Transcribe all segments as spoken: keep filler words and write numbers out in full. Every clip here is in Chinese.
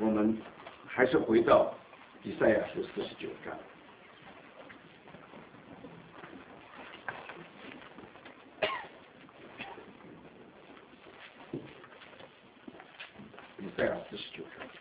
我们还是回到以赛亚书四十九章。以赛亚四十九章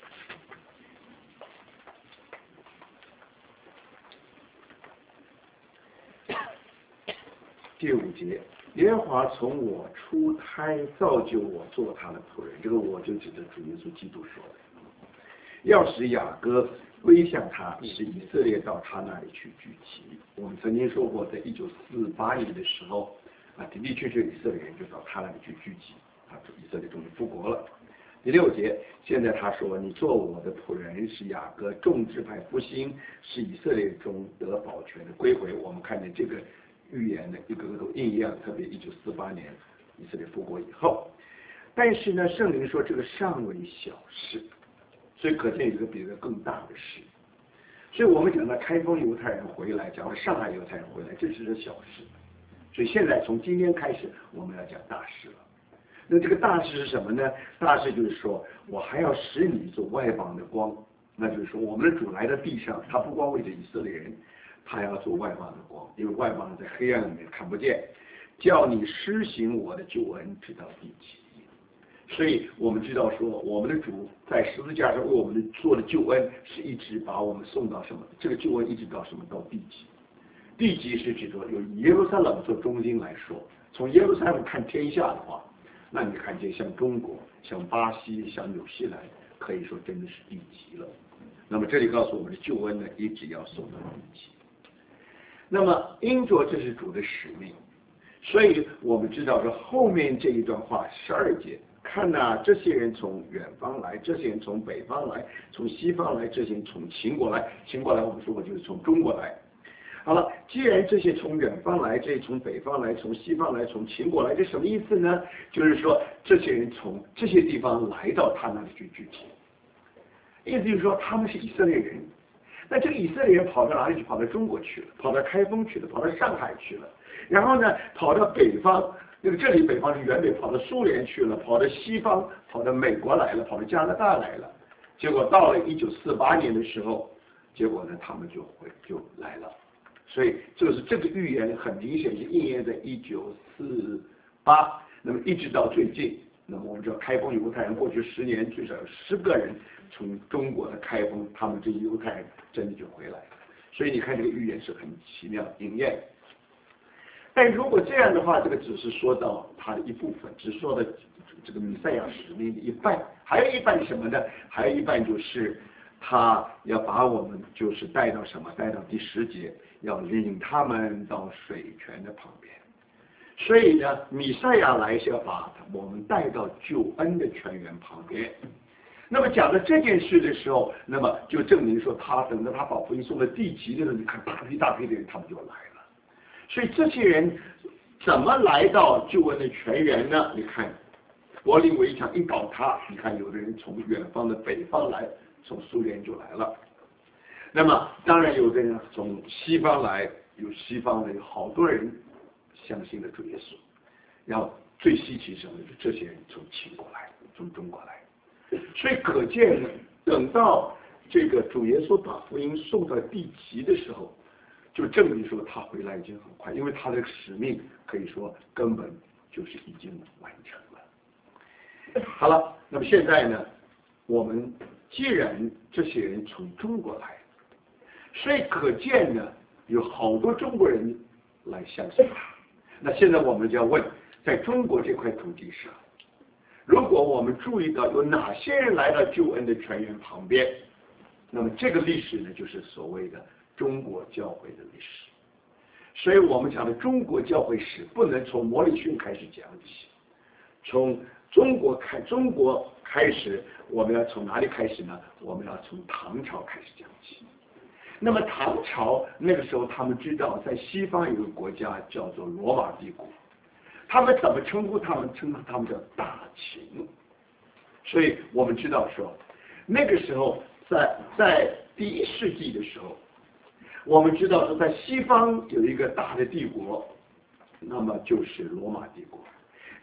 第五节，耶和华从我出胎造就我做他的仆人，这个我就指着主耶稣基督说的。要使雅各归向他，使以色列到他那里去聚集。我们曾经说过，在一九四八年的时候，啊，的的确确以色列人就到他那里去聚集，啊，以色列终于复国了。第六节，现在他说：“你做我的仆人，使雅各众支派复兴，使以色列中得保全的归回。”我们看见这个预言呢，一个个都应验，特别一九四八年以色列复国以后。但是呢，圣灵说这个尚为小事。所以可见有一个比这个更大的事，所以我们讲到开封犹太人回来，讲到上海犹太人回来，这只是小事。所以现在从今天开始，我们要讲大事了。那这个大事是什么呢？大事就是说我还要使你做外邦的光，那就是说我们的主来到地上，他不光为着以色列人，他要做外邦的光，因为外邦人在黑暗里面看不见，叫你施行我的救恩直到地极。所以我们知道说，我们的主在十字架上为我们做的救恩，是一直把我们送到什么？这个救恩一直到什么？到地极。地极是指说有耶路撒冷做中心来说，从耶路撒冷看天下的话，那你看见像中国、像巴西、像纽西兰，可以说真的是地极了。那么这里告诉我们的救恩呢，一直要送到地极。那么因着这是主的使命，所以我们知道说后面这一段话十二节。看呐、啊，这些人从远方来，这些人从北方来，从西方来，这些人从秦国来，秦国来我们说过就是从中国来。好了，既然这些从远方来，这些从北方来，从西方来，从秦国来，这什么意思呢？就是说这些人从这些地方来到他那里去聚集，意思就是说他们是以色列人。那这个以色列人跑到哪里去？跑到中国去了，跑到开封去了，跑到上海去了，然后呢，跑到北方。那个这里北方是远北，跑到苏联去了，跑到西方，跑到美国来了，跑到加拿大来了。结果到了一九四八年的时候，结果呢，他们就回就来了。所以就是这个预言很明显是应验在一九四八，那么一直到最近，那么我们知道开封犹太人过去十年最少有十个人从中国的开封，他们这些犹太人真的就回来了。所以你看这个预言是很奇妙应验。但如果这样的话，这个只是说到它的一部分，只说到这个弥赛亚使命的一半，还有一半什么呢？还有一半就是他要把我们就是带到什么？带到第十节，要领他们到水泉的旁边。所以呢，弥赛亚来是要把我们带到救恩的泉源旁边。那么讲到这件事的时候，那么就证明说他等到他把福音送到地极的时候，你看大批大批的人他们就来了。所以这些人怎么来到救恩的泉源呢？你看柏林围墙一倒塌，你看有的人从远方的北方来，从苏联就来了。那么当然有的人从西方来，有西方的有好多人相信了主耶稣。然后最稀奇什么？就这些人从秦国来，从中国来。所以可见呢，等到这个主耶稣把福音送到地极的时候，就证明说他回来已经很快，因为他的使命可以说根本就是已经完成了。好了，那么现在呢，我们既然这些人从中国来，所以可见呢，有好多中国人来相信他。那现在我们就要问，在中国这块土地上，如果我们注意到有哪些人来到救恩的泉源旁边，那么这个历史呢，就是所谓的中国教会的历史。所以我们讲的中国教会史不能从摩里逊开始讲起，从中国开中国开始，我们要从哪里开始呢？我们要从唐朝开始讲起。那么唐朝那个时候，他们知道在西方有个国家叫做罗马帝国，他们怎么称呼他们？称呼他们叫大秦。所以我们知道说，那个时候在在第一世纪的时候，我们知道说在西方有一个大的帝国，那么就是罗马帝国。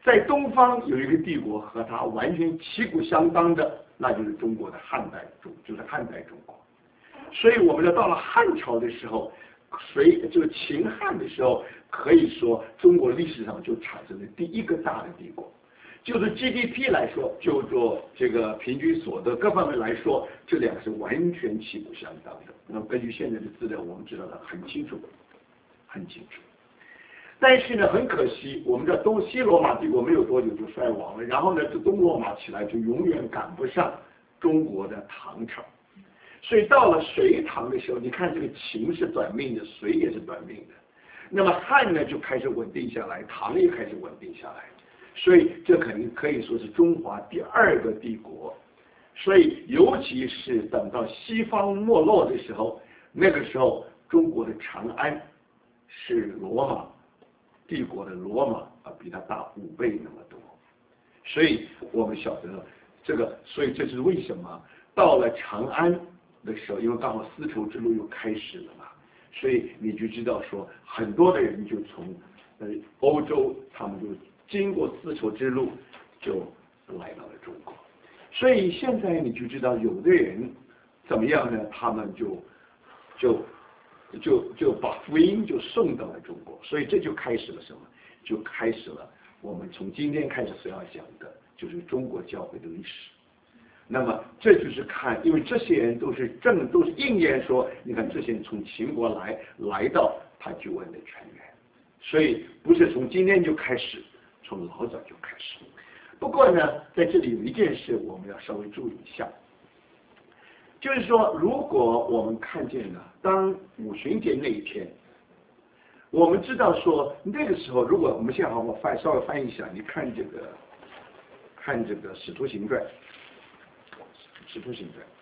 在东方有一个帝国和它完全旗鼓相当的，那就是中国的汉代中，就是汉代中国。所以我们要到了汉朝的时候，隋就是秦汉的时候，可以说中国历史上就产生了第一个大的帝国。就是 G D P 来说，就做这个平均所得各方面来说，这两个是完全旗鼓相当的。那么根据现在的资料，我们知道的很清楚，很清楚。但是呢，很可惜，我们的东西罗马帝国没有多久就衰亡了，然后呢，这东罗马起来就永远赶不上中国的唐朝。所以到了隋唐的时候，你看这个秦是短命的，隋也是短命的。那么汉呢就开始稳定下来，唐也开始稳定下来。所以这肯定可以说是中华第二个帝国。所以尤其是等到西方没落的时候，那个时候中国的长安是罗马帝国的罗马啊，比它大五倍那么多。所以我们晓得这个，所以这是为什么到了长安的时候，因为刚好丝绸之路又开始了嘛，所以你就知道说，很多的人就从呃欧洲，他们就经过丝绸之路就来到了中国。所以现在你就知道，有的人怎么样呢？他们就就就就把福音就送到了中国，所以这就开始了什么？就开始了我们从今天开始所要讲的，就是中国教会的历史。那么这就是看，因为这些人都是正都是应验说，你看这些人从秦国来来到他救恩的泉源，所以不是从今天就开始，从老早就开始。不过呢，在这里有一件事我们要稍微注意一下，就是说，如果我们看见了当五旬节那一天，我们知道说那个时候，如果我们现在好好翻稍微翻译一下，你看这个看这个《使徒行传》，《使徒行传》，《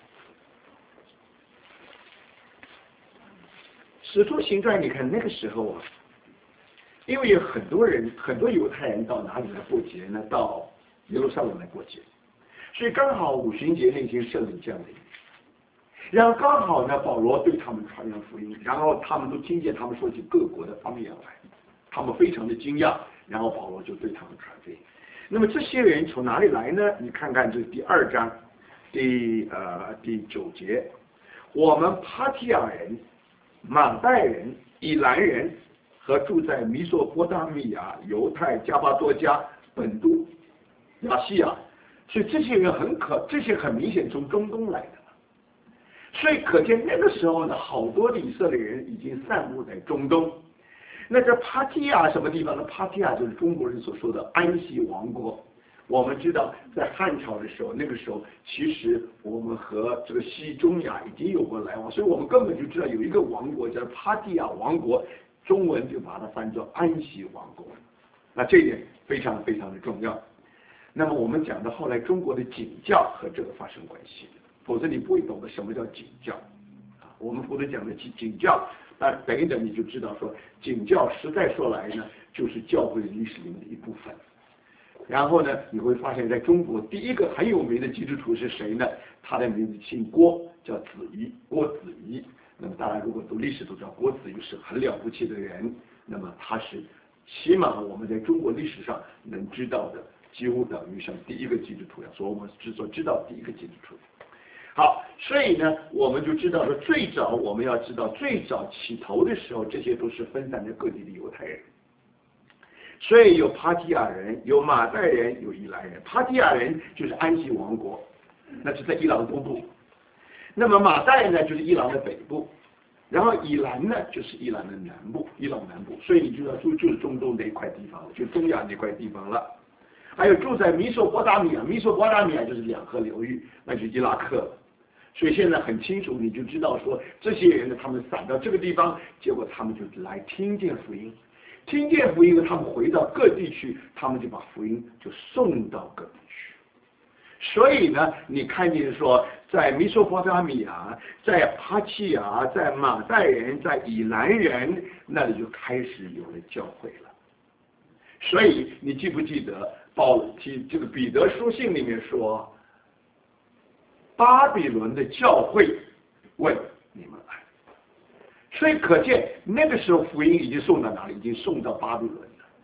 使徒行传》，你看那个时候啊。因为有很多人，很多犹太人到哪里来过节呢？到耶路撒冷来过节，所以刚好五旬节那天圣灵降临，然后刚好呢，保罗对他们传扬福音，然后他们都听见他们说起各国的方言来，他们非常的惊讶，然后保罗就对他们传福音。那么这些人从哪里来呢？你看看这第二章第呃第九节，我们帕提亚人、马代人、以兰人。和住在米索波大米亚、犹太、加巴多加、本都、亚细亚，所以这些人很可，这些很明显从中东来的，所以可见那个时候呢，好多的以色列人已经散布在中东。那这帕提亚什么地方呢？帕提亚就是中国人所说的安息王国。我们知道，在汉朝的时候，那个时候其实我们和这个西中亚已经有过来往，所以我们根本就知道有一个王国叫帕提亚王国。中文就把它翻作安息王国，那这一点非常非常的重要。那么我们讲到后来中国的景教和这个发生关系，否则你不会懂得什么叫景教啊。我们否则讲的景景教，但等一等你就知道说，景教实在说来呢，就是教会历史里面的一部分。然后呢，你会发现在中国第一个很有名的基督徒是谁呢？他的名字姓郭，叫子仪，郭子仪。那么大家如果读历史都知道，郭子仪是很了不起的人。那么他是起码我们在中国历史上能知道的，几乎等于像第一个基督徒一样，所以我们之所知道第一个基督徒。好，所以呢，我们就知道说，最早我们要知道，最早起头的时候，这些都是分散在各地的犹太人。所以有帕提亚人，有马代人，有以兰人。帕提亚人就是安息王国，那是在伊朗东部。那么马代呢，就是伊朗的北部，然后以兰呢，就是伊朗的南部，伊朗南部。所以你知道，就就是中东那一块地方了，就中亚那块地方了。还有住在米索波大米亚，米索波大米亚就是两河流域，那就是伊拉克了。所以现在很清楚，你就知道说，这些人呢，他们散到这个地方，结果他们就来听见福音。听见福音呢，他们回到各地去，他们就把福音就送到各地去。所以呢，你看见说，在米索波大米亚、在帕提亚、在马代人、在以兰人那里就开始有了教会了。所以你记不记得保提这个彼得书信里面说，巴比伦的教会问你们来。所以可见那个时候福音已经送到哪里？已经送到巴比伦了。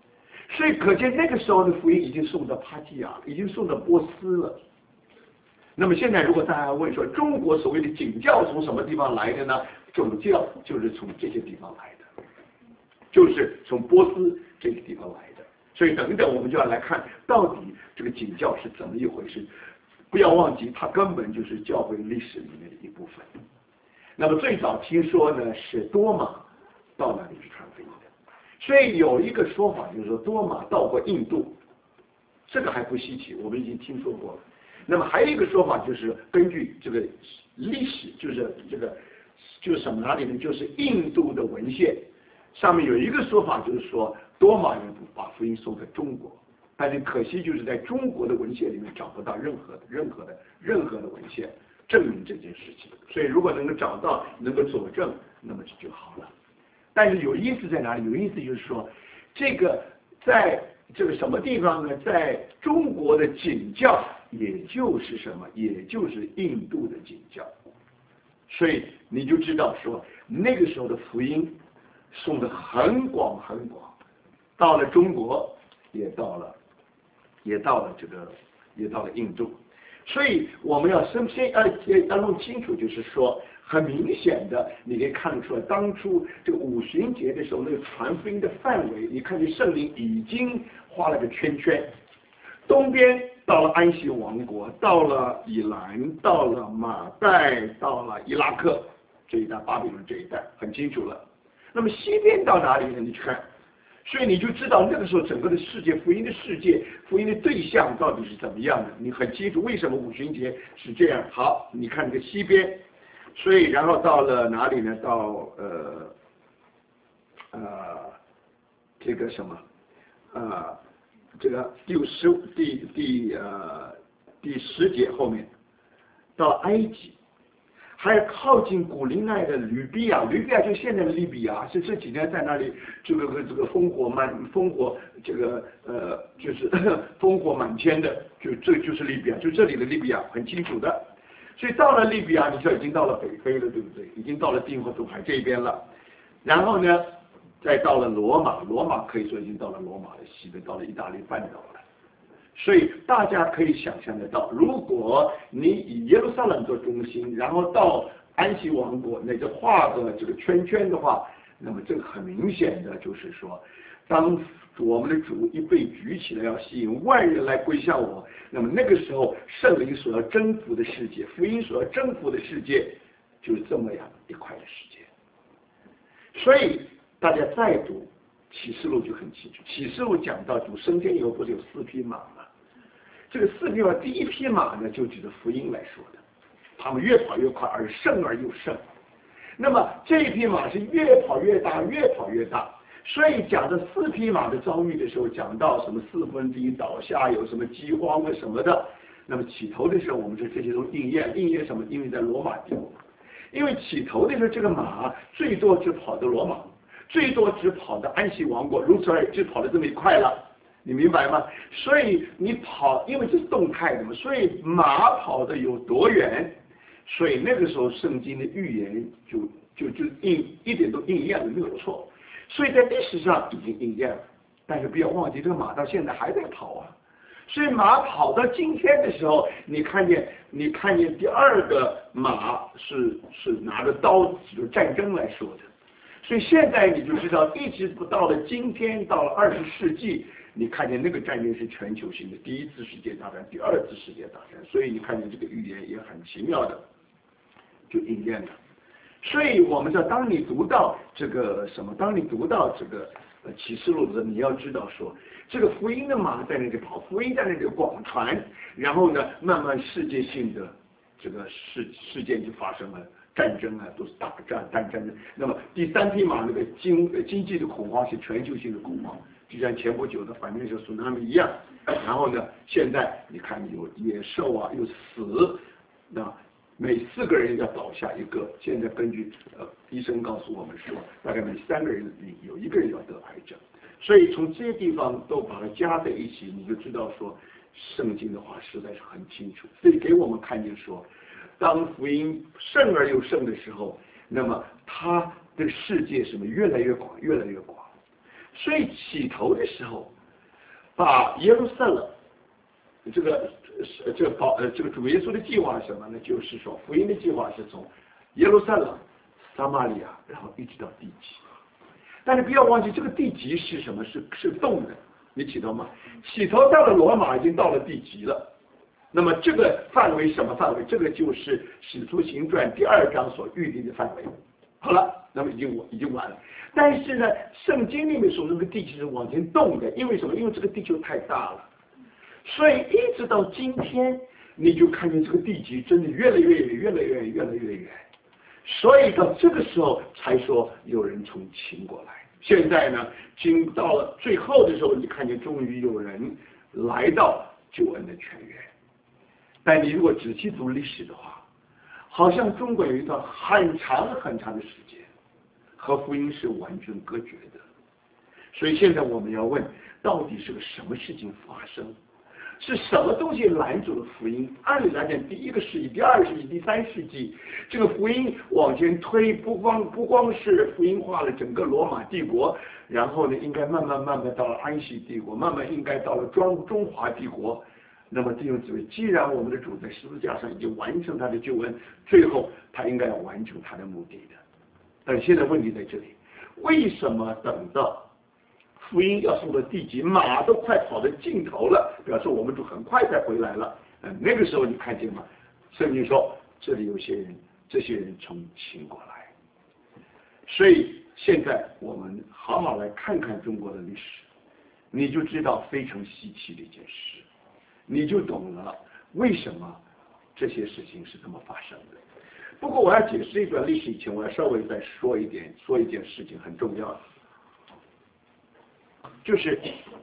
所以可见那个时候的福音已经送到帕提亚，已经送到波斯了。那么现在如果大家问说中国所谓的景教从什么地方来的呢？种教就是从这些地方来的，就是从波斯这个地方来的。所以等等我们就要来看到底这个景教是怎么一回事。不要忘记它根本就是教会历史里面的一部分。那么最早听说呢是多马到那里去传福音的，所以有一个说法就是说多马到过印度，这个还不稀奇，我们已经听说过了。那么还有一个说法就是根据这个历史，就是这个就是什么哪里呢？就是印度的文献上面有一个说法，就是说多马人把福音送给中国，但是可惜就是在中国的文献里面找不到任何的任何的任何的文献证明这件事情。所以如果能够找到，能够佐证，那么这就好了。但是有意思在哪里？有意思就是说，这个在这个什么地方呢？在中国的景教，也就是什么？也就是印度的景教。所以你就知道说，那个时候的福音送得很广很广，到了中国，也到了，也到了这个，也到了印度。所以我们要先先要要弄清楚，就是说，很明显的，你可以看得出来，当初这个五旬节的时候，那个传福音的范围，你看见圣灵已经画了个圈圈，东边到了安息王国，到了以兰，到了马代，到了伊拉克这一带，巴比伦这一带，很清楚了。那么西边到哪里呢？你去看。所以你就知道那个时候整个的世界，福音的世界，福音的对象到底是怎么样的，你很清楚为什么五旬节是这样。好，你看这个西边，所以然后到了哪里呢？到呃呃这个什么呃这个第十第第呃第十节后面到埃及。还有靠近古利奈的吕比亚，吕比亚就现在的利比亚，是这几年在那里这个这个烽火满烽火这个呃就是烽火满天的，就这就是利比亚，就这里的利比亚很清楚的。所以到了利比亚，你就已经到了北非了，对不对？已经到了定河渡海这边了。然后呢，再到了罗马，罗马可以说已经到了罗马的西边，到了意大利半岛了。所以大家可以想象得到，如果你以耶路撒冷做中心，然后到安息王国，那就画个这个圈圈的话，那么这个很明显的就是说，当我们的主一被举起来，要吸引万人来归向我，那么那个时候圣灵所要征服的世界，福音所要征服的世界，就是这么样一块的世界。所以大家再读启示录就很清楚，启示录讲到主升天以后不是有四匹马吗？这个四匹马，第一匹马呢就指着福音来说的，他们越跑越快，而胜而又胜。那么这一匹马是越跑越大，越跑越大。所以讲这四匹马的遭遇的时候，讲到什么四分之一倒下，有什么饥荒啊什么的。那么起头的时候，我们说这些都应验，应验什么？因为在罗马地，因为起头的时候这个马最多只跑到罗马。最多只跑到安息王国，如此而已，只跑了这么一块了，你明白吗？所以你跑，因为这是动态的嘛，所以马跑的有多远，所以那个时候圣经的预言就就就应一点都应验了，没有错。所以在历史上已经应验了，但是不要忘记，这个马到现在还在跑啊。所以马跑到今天的时候，你看见你看见第二个马是是拿着刀子，就是战争来说的。所以现在你就知道，一直不到了今天，到了二十世纪，你看见那个战争是全球性的，第一次世界大战，第二次世界大战。所以你看见这个预言也很奇妙的，就应验了。所以我们说，当你读到这个什么，当你读到这个呃启示录的时候，你要知道说，这个福音的马在那里跑，福音在那里广传，然后呢，慢慢世界性的这个事事件就发生了。战争啊，都是打战、战争。那么第三匹马那个经经济的恐慌是全球性的恐慌，就像前不久的反面是苏南米一样。然后呢，现在你看有野兽啊，有死，那每四个人要倒下一个。现在根据呃医生告诉我们说，大概每三个人里有一个人要得癌症。所以从这些地方都把它加在一起，你就知道说，圣经的话实在是很清楚。所以给我们看见说。当福音胜而又胜的时候，那么它的世界什么越来越广，越来越广。所以起头的时候， 把耶路撒冷这个这个保呃这个主耶稣的计划是什么呢？就是说福音的计划是从耶路撒冷、撒玛利亚，然后一直到地极。但是不要忘记，这个地极是什么？是是动的，你记得吗？起头到了罗马，已经到了地极了。那么这个范围什么范围？这个就是《使徒行传》第二章所预定的范围。好了，那么已经已经完了。但是呢，圣经里面说这个地球是往前动的，因为什么？因为这个地球太大了，所以一直到今天，你就看见这个地极真的越来越远，越来越远，越来越远。所以到这个时候才说有人从秦国来。现在呢，经到了最后的时候，你看见终于有人来到救恩的泉源。但你如果仔细读历史的话，好像中国有一段很长很长的时间和福音是完全隔绝的。所以现在我们要问，到底是个什么事情发生？是什么东西拦住了福音？按理来讲，第一个世纪、第二世纪、第三世纪，这个福音往前推，不光不光是福音化了整个罗马帝国，然后呢，应该慢慢慢慢到了安息帝国，慢慢应该到了中中华帝国。那么弟兄姊妹，既然我们的主在十字架上已经完成他的救恩，最后他应该要完成他的目的的。但现在问题在这里，为什么等到福音要送到地极，马都快跑到尽头了，表示我们主很快才回来了。嗯，那个时候你看见吗？圣经说这里有些人，这些人从秦国来。所以现在我们好好来看看中国的历史，你就知道非常稀奇的一件事，你就懂了为什么这些事情是这么发生的。不过我要解释一段历史以前，我要稍微再说一点，说一件事情很重要的。就是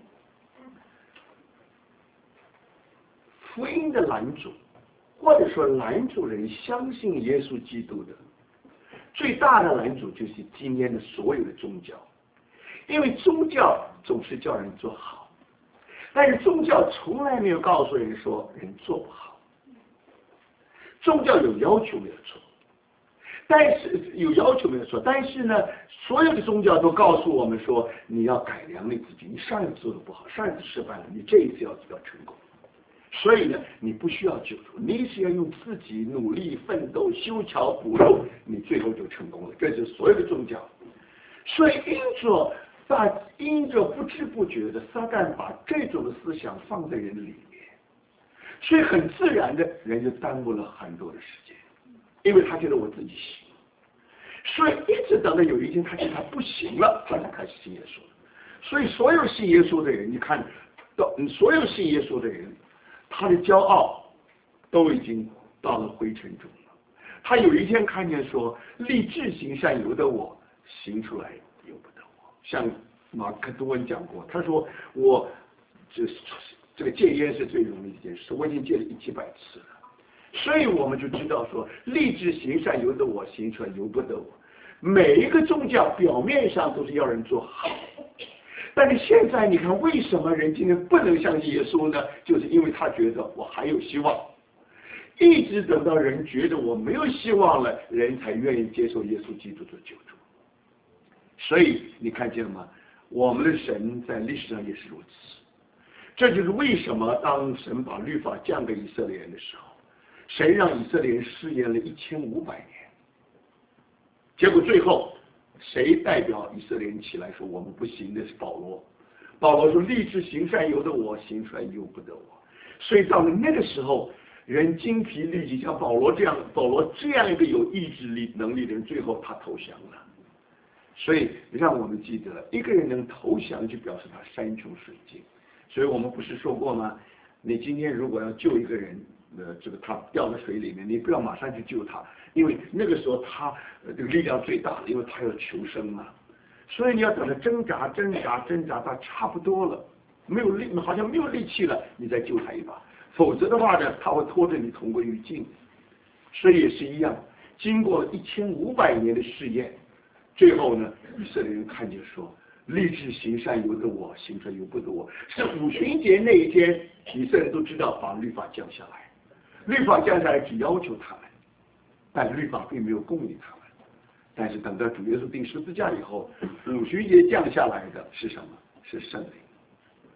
福音的拦阻，或者说拦阻人相信耶稣基督的最大的拦阻，就是今天的所有的宗教。因为宗教总是叫人做好，但是宗教从来没有告诉人说人做不好。宗教有要求没有错，但是有要求没有错，但是呢，所有的宗教都告诉我们说，你要改良你自己，你上一次做的不好，上一次失败了，你这一次要要成功。所以呢，你不需要救助，你只要用自己努力奋斗、修桥补路，你最后就成功了。这是所有的宗教。所以因着把因着不知不觉的撒旦把这种的思想放在人里面，所以很自然的人就耽误了很多的时间。因为他觉得我自己行，所以一直等到有一天他觉得他不行了，他才开始信耶稣。所以所有信耶稣的人，你看到所有信耶稣的人，他的骄傲都已经到了灰尘中了。他有一天看见说，立志行善由得我，行出来由不得我。像马克吐温讲过，他说我这这个戒烟是最容易的一件事，我已经戒了一七百次了。所以我们就知道说，立志行善由得我，行出来由不得我。每一个宗教表面上都是要人做好，但是现在你看，为什么人今天不能相信耶稣呢？就是因为他觉得我还有希望，一直等到人觉得我没有希望了，人才愿意接受耶稣基督的救助。所以你看见了吗？我们的神在历史上也是如此。这就是为什么当神把律法降给以色列人的时候，神让以色列人试验了一千五百年，结果最后谁代表以色列人起来说我们不行的？是保罗。保罗说立志行善由得我，行出来由不得我。所以到了那个时候，人精疲力尽，像保罗这样保罗这样一个有意志力能力的人，最后他投降了。所以让我们记得，一个人能投降，就表示他山穷水尽。所以我们不是说过吗？你今天如果要救一个人，呃，这个他掉在水里面，你不要马上去救他，因为那个时候他呃这个力量最大了，因为他要求生嘛。所以你要等他挣扎挣扎挣扎，他差不多了，没有力，好像没有力气了，你再救他一把，否则的话呢，他会拖着你同归于尽。所以也是一样，经过一千五百年的试验，最后呢，以色列人看见说，立志行善由得我，行出来由不得我。是五旬节那一天，以色列人都知道把律法降下来。律法降下来只要求他们，但律法并没有供应他们。但是等到主耶稣钉十字架以后，五旬节降下来的是什么？是圣灵。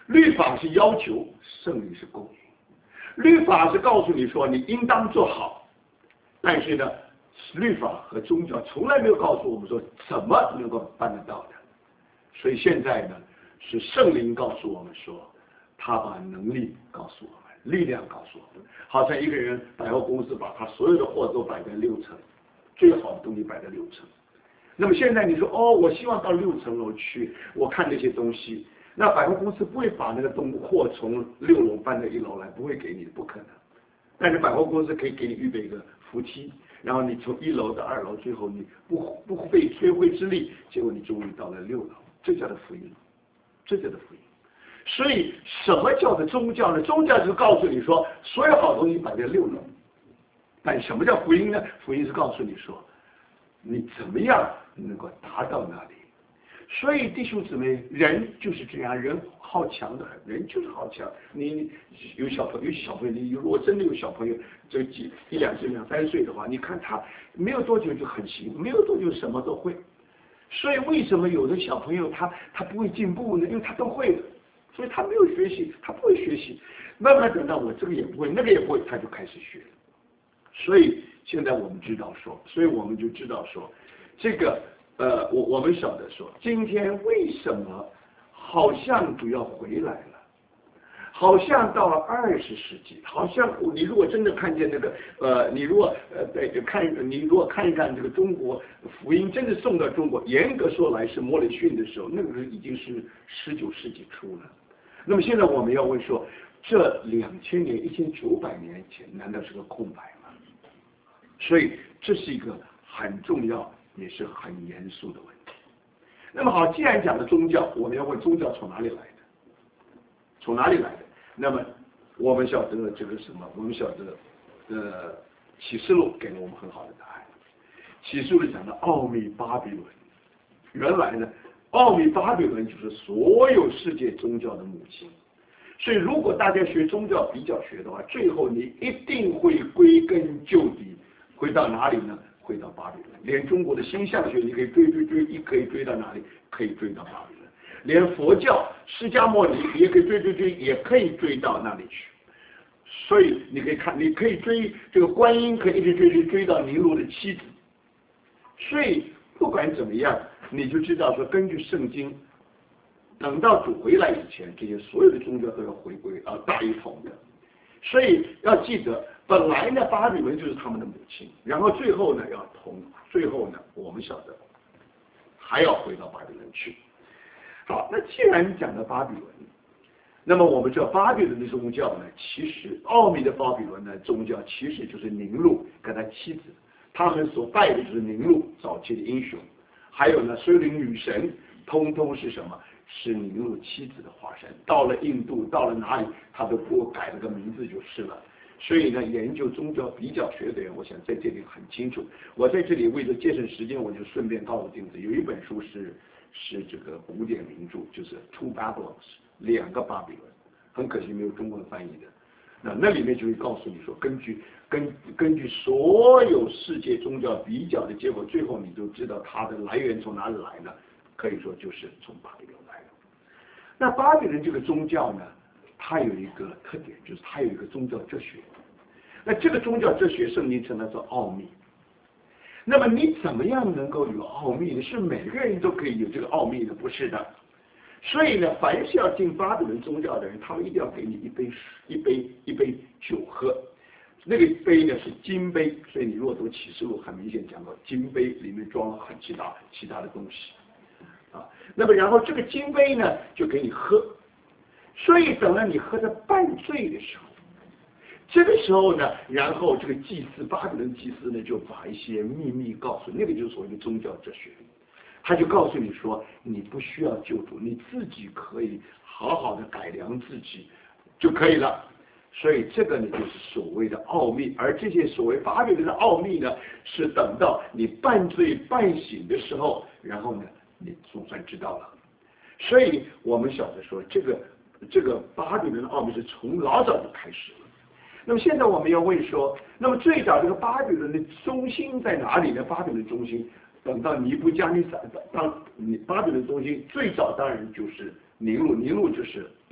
律法是要求，圣灵是供应。律法是告诉你说你应当做好，但是呢，律法和宗教从来没有告诉我们说怎么能够办得到的。所以现在呢，是圣灵告诉我们说，他把能力告诉我们，力量告诉我们。好像一个人百货公司把他所有的货都摆在六层，最好的东西摆在六层。那么现在你说哦，我希望到六层楼去，我看这些东西。那百货公司不会把那个东货从六楼搬到一楼来，不会给你，不可能。但是百货公司可以给你预备一个扶梯，然后你从一楼到二楼，最后你不不费吹灰之力，结果你终于到了六楼，这叫做福音，这叫做福音。所以什么叫做宗教呢？宗教就是告诉你说，所有好东西摆在六楼。但什么叫福音呢？福音是告诉你说，你怎么样能够达到那里。所以弟兄姊妹，人就是这样，人好强的很，人就是好强。你有小朋友，有小朋友，你如果真的有小朋友，这几一两岁、两三岁的话，你看他没有多久就很行，没有多久什么都会。所以为什么有的小朋友他他不会进步呢？因为他都会的，所以他没有学习，他不会学习。慢慢等到我这个也不会，那个也不会，他就开始学。所以现在我们知道说，所以我们就知道说，这个。呃，我我们晓得说，今天为什么好像主要回来了，好像到了二十世纪，好像你如果真的看见那个呃，你如果呃对看你如果看一看这个中国福音真的送到中国，严格说来是莫里逊的时候，那个时候已经是十九世纪初了。那么现在我们要问说，这两千年、一千九百年前，难道是个空白吗？所以这是一个很重要。也是很严肃的问题。那么好，既然讲了宗教，我们要问宗教从哪里来的？从哪里来的？那么我们晓得这个什么？我们晓得，呃，启示录给了我们很好的答案。启示录讲的奥秘巴比伦，原来呢，奥秘巴比伦就是所有世界宗教的母亲。所以如果大家学宗教比较学的话，最后你一定会归根究底，回到哪里呢？回到巴比伦，连中国的星象学你可以追追追，一可以追到哪里？可以追到巴比伦。连佛教释迦牟尼也可以追追追，也可以追到那里去。所以你可以看，你可以追这个观音，可以一直追追追到尼禄的妻子。所以不管怎么样，你就知道说，根据圣经，等到主回来以前，这些所有的宗教都要回归啊大一统的。所以要记得。本来呢，巴比伦就是他们的母亲，然后最后呢要同，最后呢我们晓得还要回到巴比伦去。好，那既然讲到巴比伦，那么我们知道巴比伦的宗教呢，其实奥秘的巴比伦呢宗教其实就是宁禄跟他妻子，他们所拜的就是宁禄早期的英雄，还有呢所有的女神，通通是什么？是宁禄妻子的化身。到了印度，到了哪里，他都给我改了个名字就是了。所以呢，研究宗教比较学的人，我想在这里很清楚。我在这里为了节省时间，我就顺便告诉弟子，有一本书是是这个古典名著，就是《Two Babylons》，两个巴比伦，很可惜没有中文翻译的。那那里面就会告诉你说，根据根根据所有世界宗教比较的结果，最后你就知道它的来源从哪里来呢？可以说就是从巴比伦来的。那巴比伦这个宗教呢？它有一个特点，就是它有一个宗教哲学。那这个宗教哲学，圣经称它做奥秘。那么你怎么样能够有奥秘呢？是每个人都可以有这个奥秘的，不是的。所以呢，凡是要进巴比伦宗教的人，他们一定要给你一杯一杯一杯酒喝。那个杯呢是金杯，所以你如果读启示录，很明显讲到金杯里面装了很其他其他的东西啊。那么然后这个金杯呢，就给你喝。所以等到你喝得半醉的时候，这个时候呢，然后这个祭司巴比伦祭司呢就把一些秘密告诉你，那个就是所谓的宗教哲学，他就告诉你说，你不需要救主，你自己可以好好的改良自己就可以了。所以这个呢就是所谓的奥秘，而这些所谓巴比伦的奥秘呢，是等到你半醉半醒的时候，然后呢你总算知道了。所以我们晓得说这个。这个巴比伦的奥秘是从老早就开始了。那么现在我们要问说，那么最早这个巴比伦的中心在哪里呢？巴比伦中心，等到尼布加尼撒，当你巴比伦中心最早当然就是尼禄，尼禄就是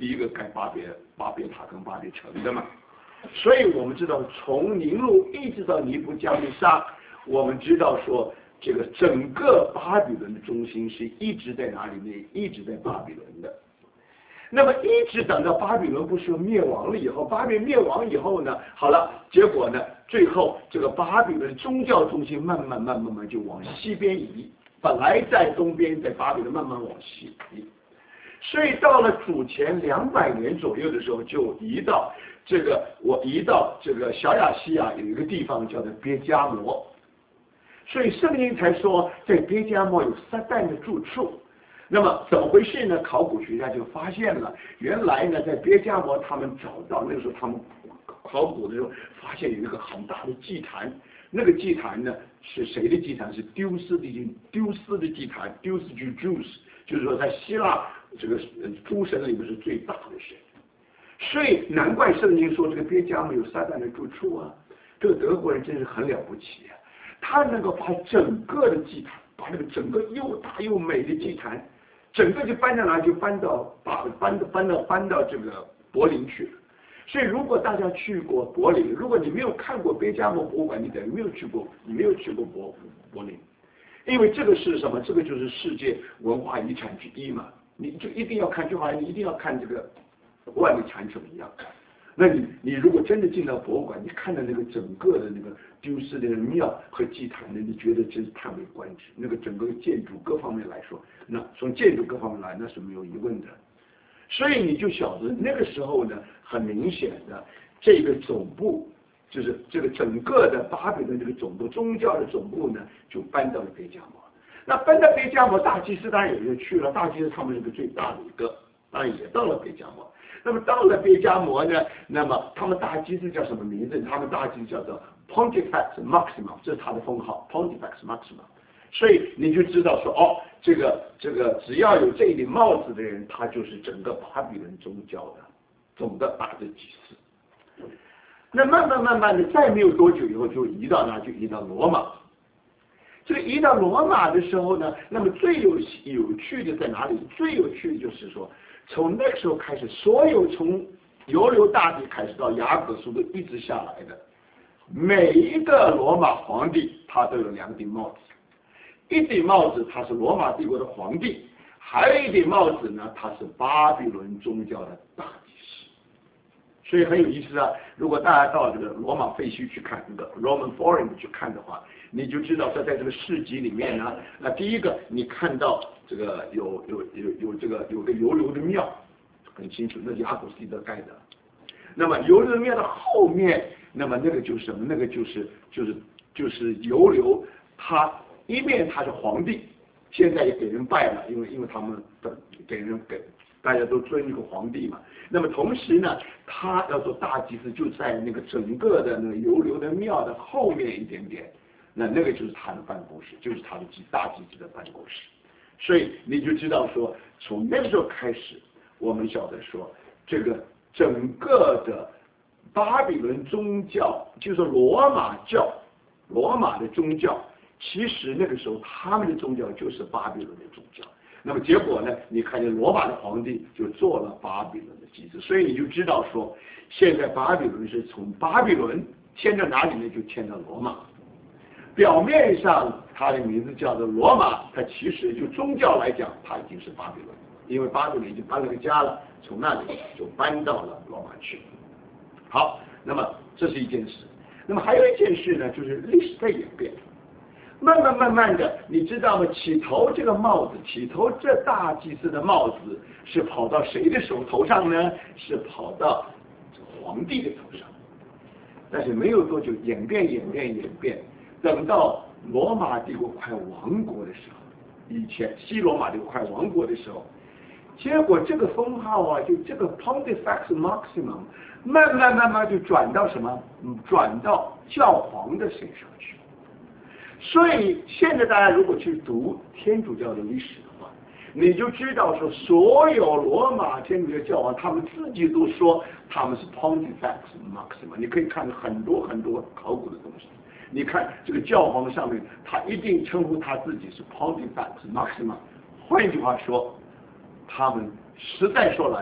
第一个盖巴别巴别塔跟巴别城的嘛。所以我们知道，从尼禄一直到尼布加利沙，我们知道说，这个整个巴比伦的中心是一直在哪里呢？一直在巴比伦的。那么一直等到巴比伦不是灭亡了以后，巴比伦灭亡以后呢，好了，结果呢，最后这个巴比伦宗教中心慢慢慢慢慢就往西边移，本来在东边，在巴比伦慢慢往西移。所以到了主前两百年左右的时候，就移到这个我移到这个小亚细亚有一个地方叫做别迦摩，所以圣经才说在别迦摩有撒旦的住处。那么怎么回事呢？考古学家就发现了，原来呢在别迦摩他们找到那个时候他们考古的时候发现有一个很大的祭坛，那个祭坛呢是谁的祭坛？是丢失的丢失的祭坛，丢失就 Jews， 就是说在希腊这个诸神里面是最大的神。所以难怪圣经说这个别迦摩有撒旦的住处啊！这个德国人真是很了不起啊，他能够把整个的祭坛，把那个整个又大又美的祭坛，整个就搬到哪？就搬到把搬到搬到搬到这个柏林去了。所以如果大家去过柏林，如果你没有看过别迦摩博物馆，你等于没有去过，你没有去过柏柏林，因为这个是什么？这个就是世界文化遗产之一嘛，你就一定要看，就好像你一定要看这个万里长城一样。那你你如果真的进到博物馆，你看到那个整个的那个丢失的庙和祭坛呢，你觉得真是叹为观止。那个整个建筑各方面来说，那从建筑各方面来，那是没有疑问的。所以你就晓得那个时候呢，很明显的这个总部，就是这个整个的巴比伦这个总部，宗教的总部呢，就搬到了别迦摩。那搬到别迦摩，大祭司当然也就去了，大祭司他们是个最大的一个，当然也到了别迦摩。那么到了别迦摩呢，那么他们大祭司叫什么名字？他们大祭司叫做 Pontifex Maximus， 这是他的封号 Pontifex Maximus。所以你就知道说，哦，这个这个只要有这一顶帽子的人，他就是整个巴比伦宗教的总的大的祭司。那慢慢慢慢的，再没有多久以后，就移到哪？就移到罗马。这个移到罗马的时候呢，那么最有有趣的在哪里？最有趣的就是说，从那个时候开始，所有从犹流大帝开始到雅各书都一直下来的，每一个罗马皇帝他都有两顶帽子，一顶帽子他是罗马帝国的皇帝，还有一顶帽子呢，他是巴比伦宗教的大祭司。所以很有意思啊！如果大家到这个罗马废墟去看，那个 Roman Forum 去看的话，你就知道说，在这个市集里面呢，那第一个你看到这个有有有有这个有个犹流的庙，很清楚，那是雅古斯蒂德盖的。那么犹流的庙的后面，那么那个就是什么？那个就是就是就是犹流，他一面他是皇帝，现在也给人拜了，因为因为他们的给人给大家都尊这个皇帝嘛。那么同时呢，他要做大祭司，就在那个整个的那个犹流的庙的后面一点点。那那个就是他的办公室，就是他的大祭司的办公室。所以你就知道说，从那个时候开始，我们晓得说，这个整个的巴比伦宗教，就是罗马教，罗马的宗教，其实那个时候他们的宗教就是巴比伦的宗教。那么结果呢，你看见罗马的皇帝就做了巴比伦的祭司，所以你就知道说，现在巴比伦是从巴比伦迁到哪里呢？就迁到罗马。表面上它的名字叫做罗马，它其实就宗教来讲，它已经是巴比伦，因为巴比伦已经搬了个家了，从那里就搬到了罗马去。好，那么这是一件事。那么还有一件事呢，就是历史在演变。慢慢慢慢的，你知道吗？起头这个帽子，起头这大祭司的帽子是跑到谁的手头上呢？是跑到皇帝的头上。但是没有多久，演变演变演变，等到罗马帝国快亡国的时候，以前西罗马帝国快亡国的时候，结果这个封号啊，就这个 Pontifex Maximus， 慢慢慢慢就转到什么？嗯，转到教皇的身上去。所以现在大家如果去读天主教的历史的话，你就知道说，所有罗马天主教教皇他们自己都说他们是 Pontifex Maximus。你可以看很多很多考古的东西，你看这个教皇上面，他一定称呼他自己是 Pontifex Maximus。换句话说，他们实在说来，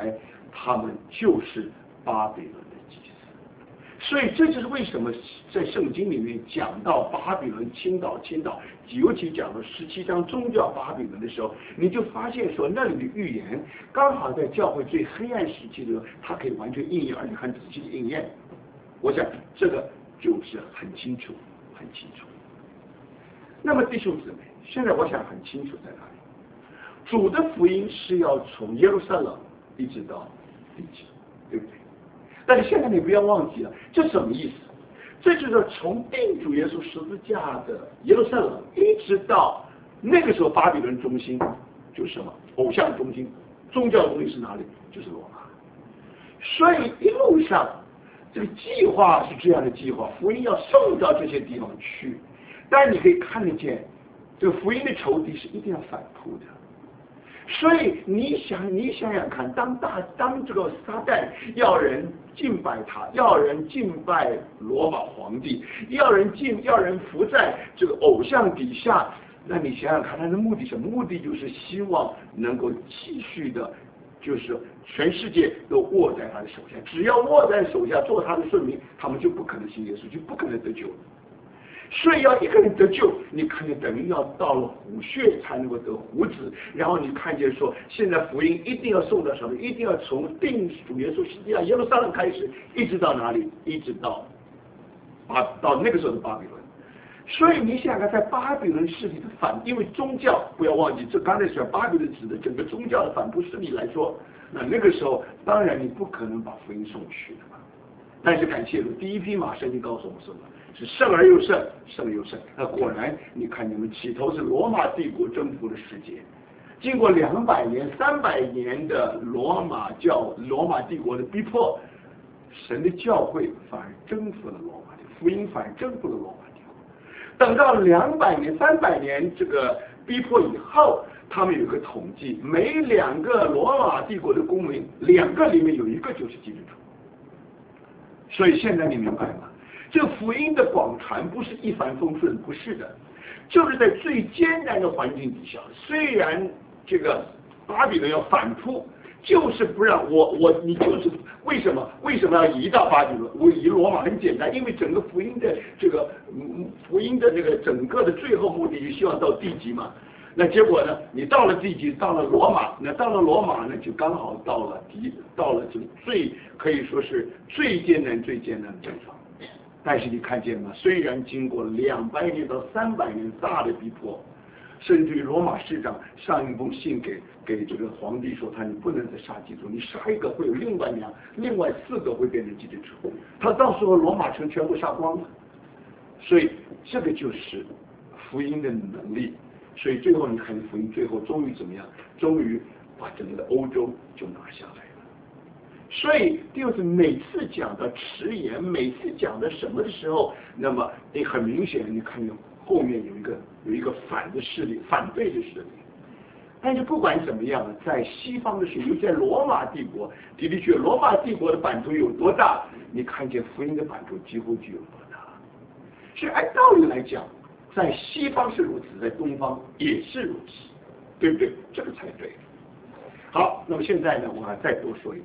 他们就是巴比伦的祭司。所以这就是为什么在圣经里面讲到巴比伦倾倒倾倒，尤其讲到十七章宗教巴比伦的时候，你就发现说那里的预言刚好在教会最黑暗时期的时候，它可以完全应验，而且很仔细的应验。我想这个就是很清楚很清楚。那么弟兄姊妹，现在我想很清楚在哪里，主的福音是要从耶路撒冷一直到地极，对不对？但是现在你不要忘记了，这什么意思？这就是从定主耶稣十字架的耶路撒冷一直到那个时候巴比伦中心就是什么？偶像中心，宗教中心是哪里？就是罗马。所以一路上这个计划是这样的计划，福音要送到这些地方去。但是你可以看得见，这个福音的仇敌是一定要反扑的。所以你想，你想想看，当大当这个撒旦要人敬拜他，要人敬拜罗马皇帝，要人敬要人服在这个偶像底下，那你想想看，他的目的什么？目的就是希望能够继续的，就是全世界都握在他的手下，只要握在手下做他的顺民，他们就不可能信耶稣，就不可能得救。所以要一个人得救，你看见等于要到了虎穴才能够得虎子，然后你看见说，现在福音一定要送到什么？一定要从定主耶稣实际上耶路撒冷开始，一直到哪里？一直到巴到那个时候的巴比伦。所以你想看，在巴比伦势力的反，因为宗教不要忘记，这刚才讲巴比伦指的整个宗教的反扑势力来说，那那个时候当然你不可能把福音送去的嘛。但是感谢主，第一匹马圣经告诉我们什么？是胜而又胜，胜而又胜。那果然，你看你们起头是罗马帝国征服的世界，经过两百年、三百年的罗马教、罗马帝国的逼迫，神的教会反而征服了罗马，福音反而征服了罗马帝国。等到两百年、三百年这个逼迫以后，他们有一个统计，每两个罗马帝国的公民，两个里面有一个就是基督徒。所以现在你明白吗？这个福音的广传不是一帆风顺，不是的，就是在最艰难的环境底下，虽然这个巴比伦要反扑，就是不让我我你就是为什么为什么要移到巴比伦？我移罗马很简单，因为整个福音的这个嗯福音的这个整个的最后目的就希望到地极嘛。那结果呢？你到了地极，到了罗马，那到了罗马呢，就刚好到了敌，到了这个最可以说是最艰难、最艰难的地方。但是你看见吗？虽然经过两百年到三百年大的逼迫，甚至于罗马市长上一封信给给这个皇帝说，他你不能再杀基督，你杀一个会有另外两、另外四个会变成基督徒，他到时候罗马城全部杀光了。所以这个就是福音的能力。所以最后你看福音最后终于怎么样？终于把整个欧洲就拿下来了。所以就是每次讲到迟延，每次讲的什么的时候，那么你很明显你看见后面有一个有一个反的势力，反对的势力。但是不管怎么样，在西方的时候，尤其在罗马帝国，的的确罗马帝国的版图有多大，你看见福音的版图几乎就有多大。所以按道理来讲，在西方是如此，在东方也是如此，对不对？这个才对。好，那么现在呢，我还再多说一点。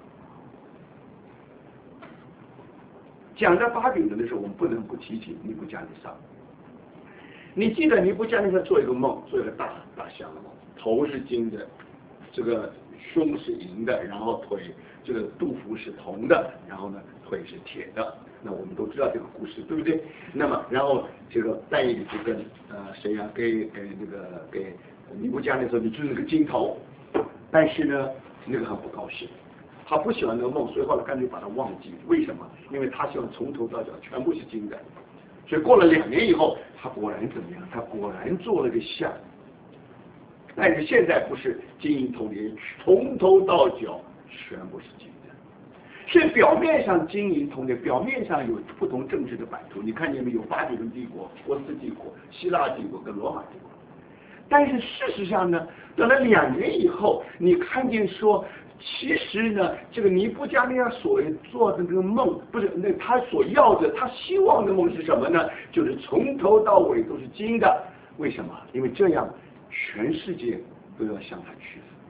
讲到巴比伦的时候，我们不能不提起尼布甲尼撒。你记得尼布甲尼撒做一个梦，做一个大大象的梦，头是金的，这个胸是银的，然后腿这个肚腹是铜的，然后呢腿是铁的。那我们都知道这个故事，对不对？那么，然后这个但以理就跟呃谁呀、啊，给给那个给尼布甲尼撒说，你就是那个金头。但是呢，那个很不高兴，他不喜欢那个梦，所以后来干脆把它忘记。为什么？因为他希望从头到脚全部是金的。所以过了两年以后，他果然怎么样？他果然做了个像。但是现在不是金银铜铁，从头到脚全部是金的。所以表面上金银铜铁，表面上有不同政治的版图，你看见没有？巴比伦帝国、波斯帝国、希腊帝国跟罗马帝国。但是事实上呢，等了两年以后，你看见说，其实呢，这个尼布甲尼撒所做的这个梦，不是那他所要的，他希望的梦是什么呢？就是从头到尾都是金的。为什么？因为这样全世界都要向他屈服。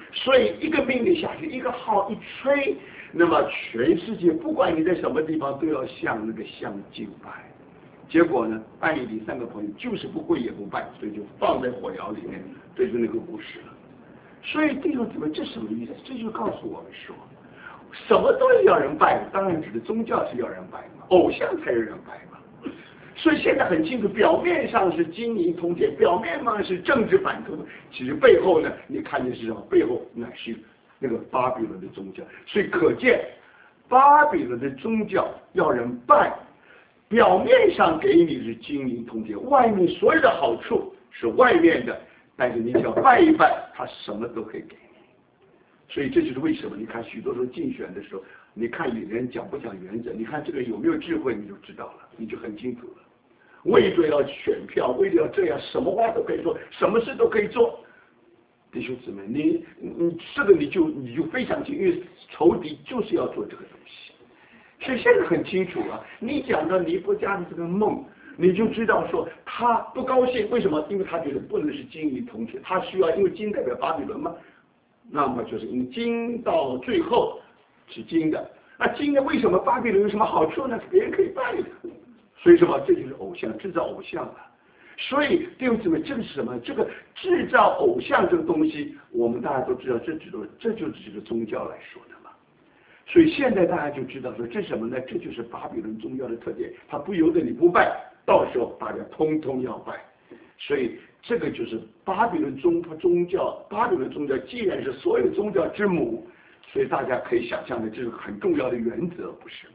所以一个命令下去，一个号一吹，那么全世界不管你在什么地方都要向那个像敬拜。结果呢，半夜里三个朋友就是不跪也不拜，所以就放在火窑里面，这就是那个故事了。所以弟兄姊妹，这什么意思？这就告诉我们说，什么都要人拜，当然指的宗教是要人拜嘛，偶像才有人拜嘛。所以现在很清楚，表面上是金银铜铁，表面上是政治版图，其实背后呢，你看见是什么？背后乃是那个巴比伦的宗教。所以可见，巴比伦的宗教要人拜。表面上给你是金银铜铁，外面所有的好处是外面的，但是你只要拜一拜，他什么都可以给你。所以这就是为什么你看许多时候竞选的时候，你看有人讲不讲原则，你看这个有没有智慧，你就知道了，你就很清楚了。为着要选票，为着要这样，什么话都可以说，什么事都可以做。弟兄姊妹，你你这个你就你就非常清楚，因为仇敌就是要做这个东西。所以现在很清楚啊，你讲到尼布加的这个梦，你就知道说他不高兴，为什么？因为他觉得不能是金银铜铁，他需要，因为金代表巴比伦嘛，那么就是因为金到最后是金的，那金的为什么巴比伦有什么好处呢？别人可以拜的，所以什么？这就是偶像，制造偶像啊。所以弟兄姊妹，这个是什么？这个制造偶像这个东西，我们大家都知道，这只这就是这个宗教来说的。所以现在大家就知道说这是什么呢？这就是巴比伦宗教的特点，他不由得你不拜，到时候大家通通要拜。所以这个就是巴比伦宗宗教，巴比伦宗教既然是所有宗教之母，所以大家可以想象的这是很重要的原则，不是吗？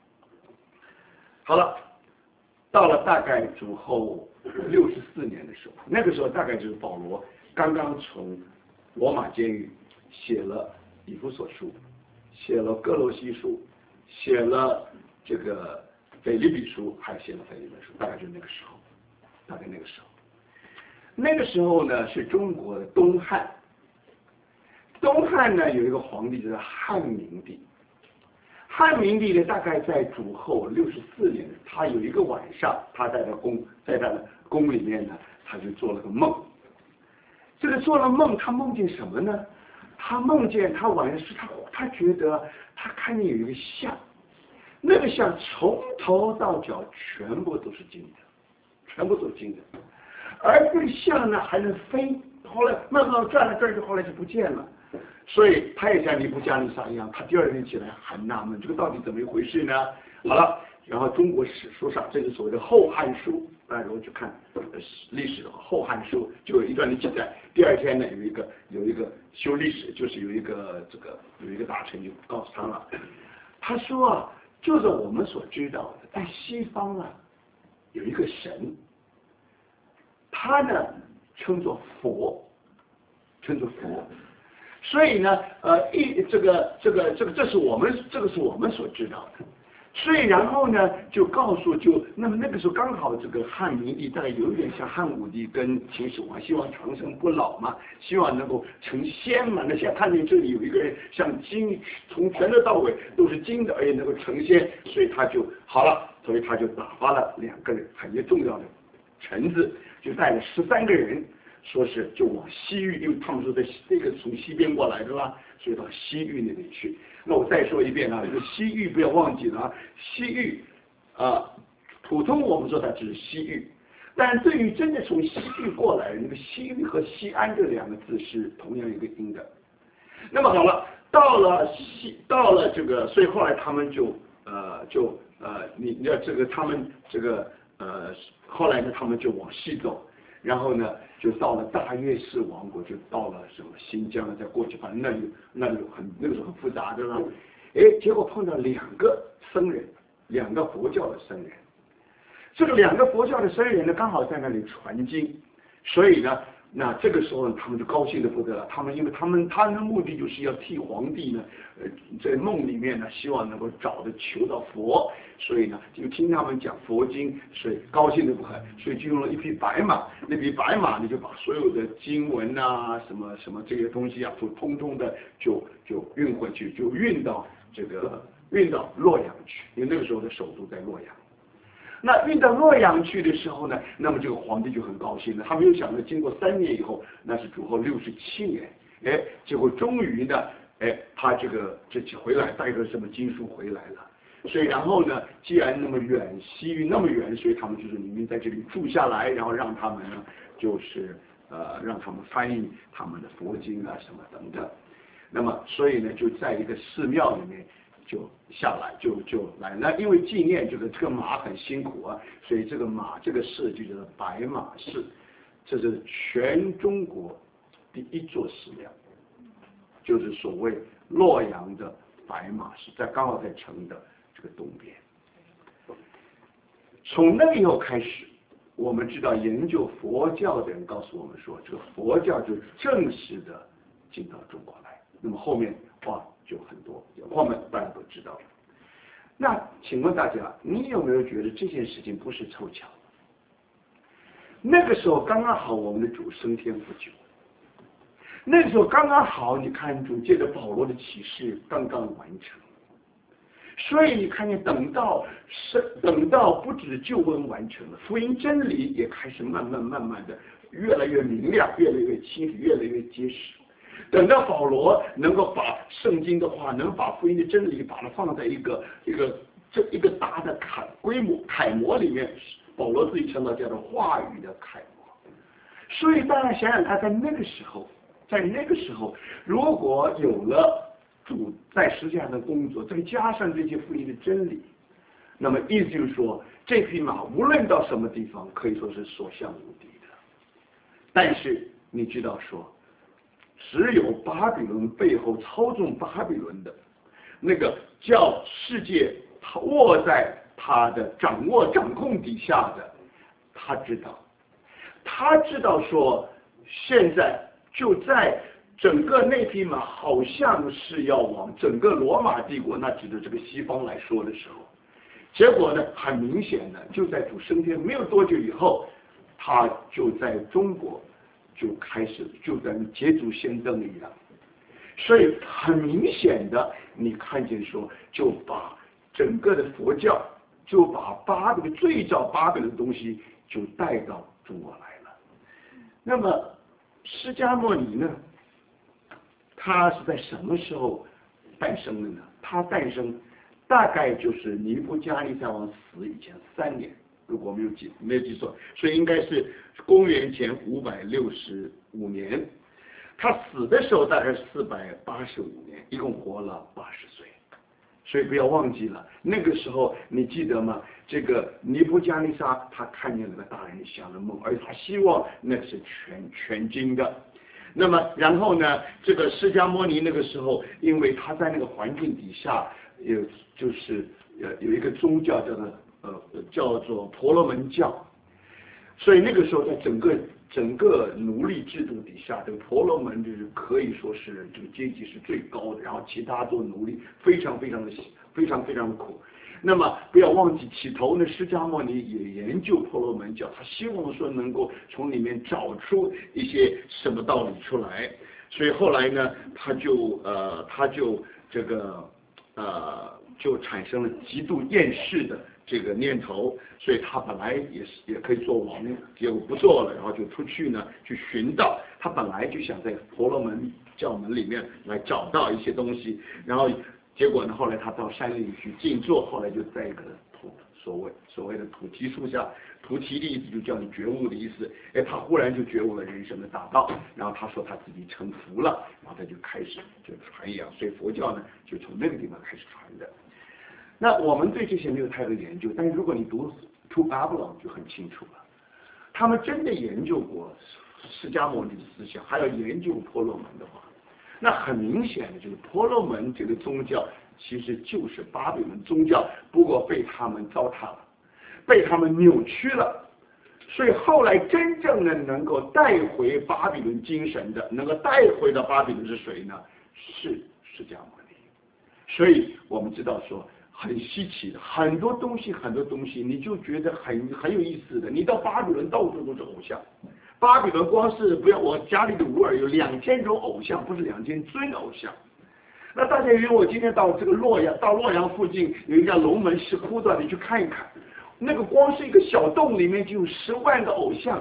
好了，到了大概主后六十四年的时候，那个时候大概就是保罗刚刚从罗马监狱写了以弗所书。写了哥罗西书，写了这个腓立比书，还写了腓立比书，大概就那个时候，大概那个时候，那个时候呢是中国的东汉，东汉呢有一个皇帝就是汉明帝，汉明帝呢大概在主后六十四年，他有一个晚上，他在他宫，在他的宫里面呢，他就做了个梦，这个做了梦，他梦见什么呢？他梦见他晚上是他他觉得他看见有一个像，那个像从头到脚全部都是金的，全部都是金的，而这个像呢还能飞，后来慢慢转了转就后来就不见了，所以他也像尼布加尼撒一样，他第二天起来很纳闷，这个到底怎么一回事呢？好了，然后中国史书上这个所谓的《后汉书》，大家如果去看历史的话，《后汉书》就有一段的记载。第二天呢，有一个有一个修历史，就是有一个这个有一个大臣就告诉他了，他说啊，就是我们所知道的，在西方啊有一个神，他呢称作佛，称作佛。所以呢，呃，一这个这个这个，这是我们这个是我们所知道的。所以然后呢，就告诉就那么那个时候刚好这个汉明帝大概有一点像汉武帝跟秦始皇，希望长生不老嘛，希望能够成仙嘛。那现在看见这里有一个人像金，从全头到尾都是金的，而且能够成仙，所以他就好了，所以他就打发了两个人很重要的臣子，就带了十三个人。说是就往西域，因为他们说在这个从西边过来的啦，所以到西域那里去。那我再说一遍啊，这个西域不要忘记了啊，西域啊，普通我们说它只是西域，但对于真的从西域过来，那个西域和西安这两个字是同样一个音的。那么好了，到了西，到了这个，所以后来他们就呃就呃你你要这个他们这个呃后来呢，他们就往西走。然后呢，就到了大月氏王国，就到了什么新疆了，再过去，反正那里那里很那个时候很复杂的了。哎，结果碰到两个僧人，两个佛教的僧人。这个两个佛教的僧人呢，刚好在那里传经，所以呢，那这个时候他们就高兴的不得了。他们因为他们他们的目的就是要替皇帝呢，呃，在梦里面呢，希望能够找的求到佛，所以呢，就听他们讲佛经，所以高兴的不很，所以就用了一匹白马。那匹白马呢，就把所有的经文啊，什么什么这些东西啊，就通通的就就运回去，就运到这个运到洛阳去，因为那个时候的首都在洛阳。那运到洛阳去的时候呢，那么这个皇帝就很高兴了。他没有想到，经过三年以后，那是主后六十七年， 哎，结果终于呢，哎，他这个这回来带个什么经书回来了。所以然后呢，既然那么远，西域那么远，所以他们就是你们在这里住下来，然后让他们呢，就是呃让他们翻译他们的佛经啊什么等等。那么所以呢，就在一个寺庙里面就下来，就就来。那因为纪念这个这个马很辛苦啊，所以这个马这个寺就叫做白马寺，这是全中国第一座寺庙，就是所谓洛阳的白马寺，在刚好在城的这个东边。从那个以后开始，我们知道研究佛教的人告诉我们说，这个佛教就正式的进到中国来。那么后面哇就很多，后面大家都知道了。那请问大家，你有没有觉得这件事情不是凑巧？那个时候刚刚好我们的主升天不久，那个时候刚刚好，你看主借着保罗的启示刚刚完成。所以你看见，等到是等到不止救恩完成了，福音真理也开始慢慢慢慢的越来越明亮，越来越清晰，越来越结实。等到保罗能够把圣经的话，能把福音的真理，把它放在一个一个这一个大的楷规模楷模里面，保罗自己称到叫做话语的楷模。所以大家想想看，在那个时候，在那个时候，如果有了主在十字架的工作，再加上这些福音的真理，那么意思就是说，这匹马无论到什么地方，可以说是所向无敌的。但是你知道说，只有巴比伦背后操纵巴比伦的那个叫世界握在他的掌握掌控底下的，他知道，他知道说，现在就在整个那匹马好像是要往整个罗马帝国，那指的这个西方来说的时候，结果呢，很明显的就在主升天没有多久以后，他就在中国就开始就跟捷足先登一样，所以很明显的你看见说，就把整个的佛教就把巴比伦最早巴比伦的东西就带到中国来了。那么释迦牟尼呢，他是在什么时候诞生的呢？他诞生大概就是尼布加利赛王死以前三年，如果没有记没有记错，所以应该是公元前五百六十五年。他死的时候大概是四百八十五年，一共活了八十岁。所以不要忘记了，那个时候你记得吗？这个尼布加利沙他看见了个大人想的梦，而他希望那是全全经的。那么然后呢，这个释迦牟尼那个时候，因为他在那个环境底下，有就是呃有一个宗教叫做呃叫做婆罗门教，所以那个时候在整个整个奴隶制度底下，这个婆罗门就是可以说是这个阶级是最高的，然后其他做奴隶非常非常的非常非常的苦。那么不要忘记，起头呢，释迦牟尼也研究婆罗门教，他希望说能够从里面找出一些什么道理出来。所以后来呢，他就呃他就这个呃就产生了极度厌世的这个念头，所以他本来也是也可以做王，结果不做了，然后就出去呢去寻道。他本来就想在婆罗门教门里面来找到一些东西，然后结果呢，后来他到山里去静坐，后来就在一个土所谓所谓的菩提树下，菩提的意思就叫你觉悟的意思。哎，他忽然就觉悟了人生的大道，然后他说他自己成佛了，然后他就开始就传扬，所以佛教呢就从那个地方开始传的。那我们对这些没有太多研究，但是如果你读 To Babylon 就很清楚了，他们真的研究过释迦牟尼的思想，还要研究婆罗门的话，那很明显的就是婆罗门这个宗教其实就是巴比伦宗教，不过被他们糟蹋了，被他们扭曲了。所以后来真正的能够带回巴比伦精神的，能够带回到巴比伦是谁呢？是释迦牟尼。所以我们知道说很稀奇的，很多东西很多东西你就觉得很很有意思的。你到巴比伦到处都是偶像，巴比伦光是不要我家里的乌尔有两千种偶像，不是两千尊偶像。那大家约我今天到这个洛阳，到洛阳附近有一家龙门石窟的，你去看一看，那个光是一个小洞里面就有十万个偶像，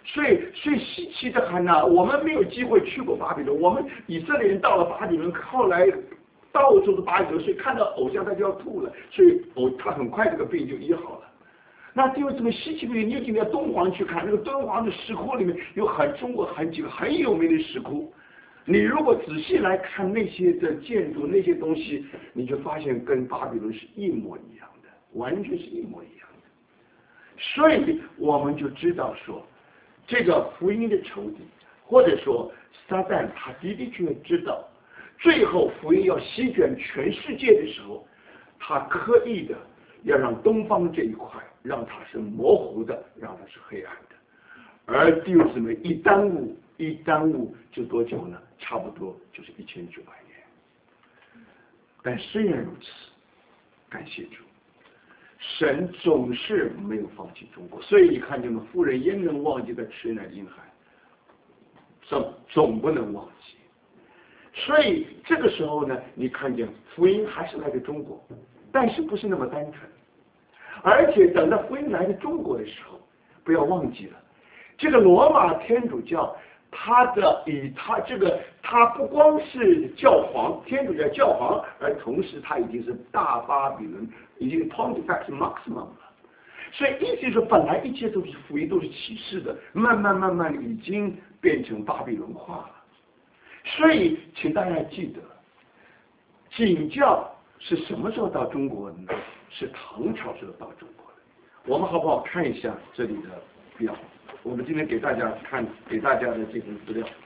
所以所以稀奇的很呐，我们没有机会去过巴比伦，我们以色列人到了巴比伦，后来到处是巴比伦，所以看到偶像他就要吐了，所以哦他很快这个病就医好了。那就这么稀奇的，你就今天敦煌去看那个敦煌的石窟里面有很中国很几个很有名的石窟，你如果仔细来看那些的建筑那些东西，你就发现跟巴比伦是一模一样的，完全是一模一样的。所以我们就知道说，这个福音的仇敌，或者说撒旦，他的的确确知道，最后福音要席卷全世界的时候，他刻意的要让东方这一块让它是模糊的，让它是黑暗的。而弟兄姊妹一耽误一耽误就多久呢？差不多就是一千九百年。但虽然如此，感谢主，神总是没有放弃中国。所以你看见吗？妇人焉能忘记他吃奶婴孩？总总不能忘记。所以这个时候呢，你看见福音还是来自中国，但是不是那么单纯。而且等到福音来到中国的时候，不要忘记了，这个罗马天主教，他的以他这个他不光是教皇，天主教教皇，而同时他已经是大巴比伦，已经 Pontifex Maximus 了。所以意思是本来一切都是福音，都是启示的，慢慢慢慢已经变成巴比伦化了。所以请大家记得，景教是什么时候到中国的呢？是唐朝时候到中国的。我们好不好看一下这里的表？我们今天给大家看，给大家的这份资料。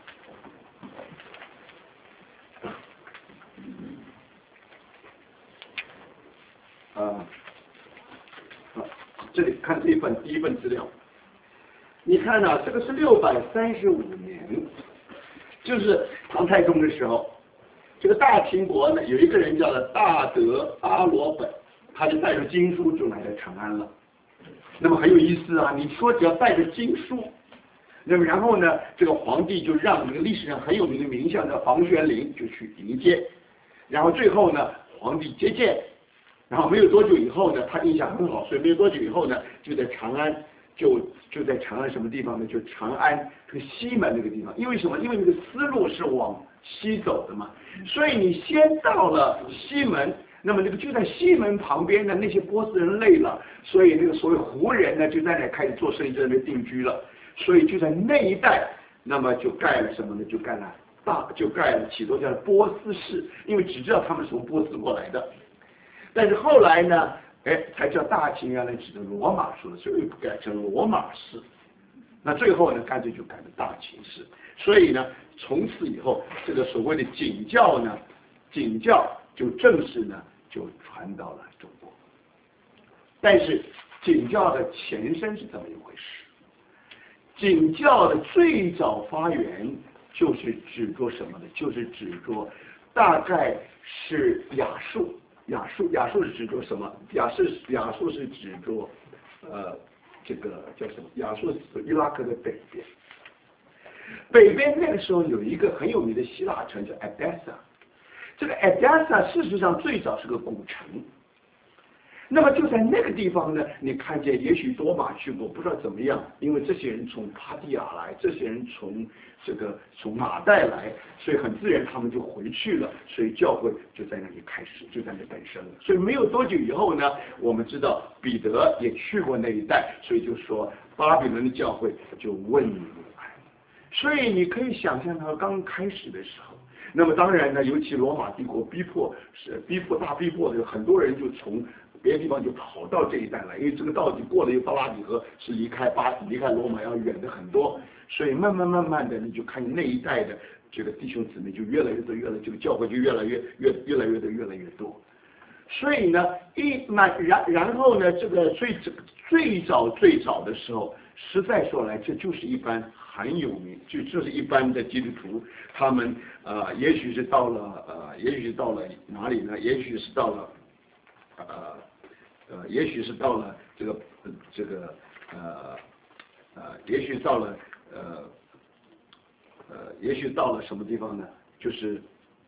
啊，好，这里看这一份第一份资料。你看啊，这个是六百三十五年，就是唐太宗的时候。这个大秦国呢，有一个人叫做大德阿罗本，他就带着经书就来到长安了。那么很有意思啊，你说只要带着经书，那么然后呢，这个皇帝就让这个历史上很有名的名将叫房玄龄就去迎接，然后最后呢，皇帝接见，然后没有多久以后呢，他印象很好，所以没有多久以后呢，就在长安。就就在长安什么地方呢？就长安这个西门那个地方，因为什么？因为那个思路是往西走的嘛，所以你先到了西门，那么那个就在西门旁边的那些波斯人累了，所以那个所谓胡人呢就在那开始做生意，在那边定居了，所以就在那一带，那么就盖了什么呢？就盖了大，就盖了起多叫波斯市，因为只知道他们是从波斯过来的，但是后来呢？哎，才叫大秦原来指的罗马市的，所以改成罗马市。那最后呢，干脆就改成大秦市。所以呢，从此以后，这个所谓的景教呢，景教就正式呢就传到了中国。但是景教的前身是怎么一回事？景教的最早发源就是指着什么呢？就是指着大概是亚述。亚述，亚述是指着什么？亚述，亚述是指着，呃，这个叫什么？亚述是伊拉克的北边。北边那个时候有一个很有名的希腊城叫 Edessa， 这个 Edessa 事实上最早是个古城。那么就在那个地方呢，你看见也许多马去过，不知道怎么样，因为这些人从帕提亚来，这些人从这个从马代来，所以很自然他们就回去了，所以教会就在那里开始，就在那诞生了。所以没有多久以后呢，我们知道彼得也去过那一带，所以就说巴比伦的教会就问你来。所以你可以想象他刚开始的时候，那么当然呢，尤其罗马帝国逼迫是逼迫大逼迫的，很多人就从别的地方就跑到这一带来，因为这个道理过了一个巴拉底河是离开巴离开罗马要远的很多，所以慢慢慢慢的你就看那一带的这个弟兄姊妹就越来越多，越来这个教会就越来越越越来越多越来越多。所以呢，一慢然然后呢，这个最最早最早的时候，实在说来，这就是一般很有名，就就是一般的基督徒，他们呃，也许是到了呃，也许是到了哪里呢？也许是到了呃呃，也许是到了这个这个呃呃，也许到了呃呃，也许到了什么地方呢？就是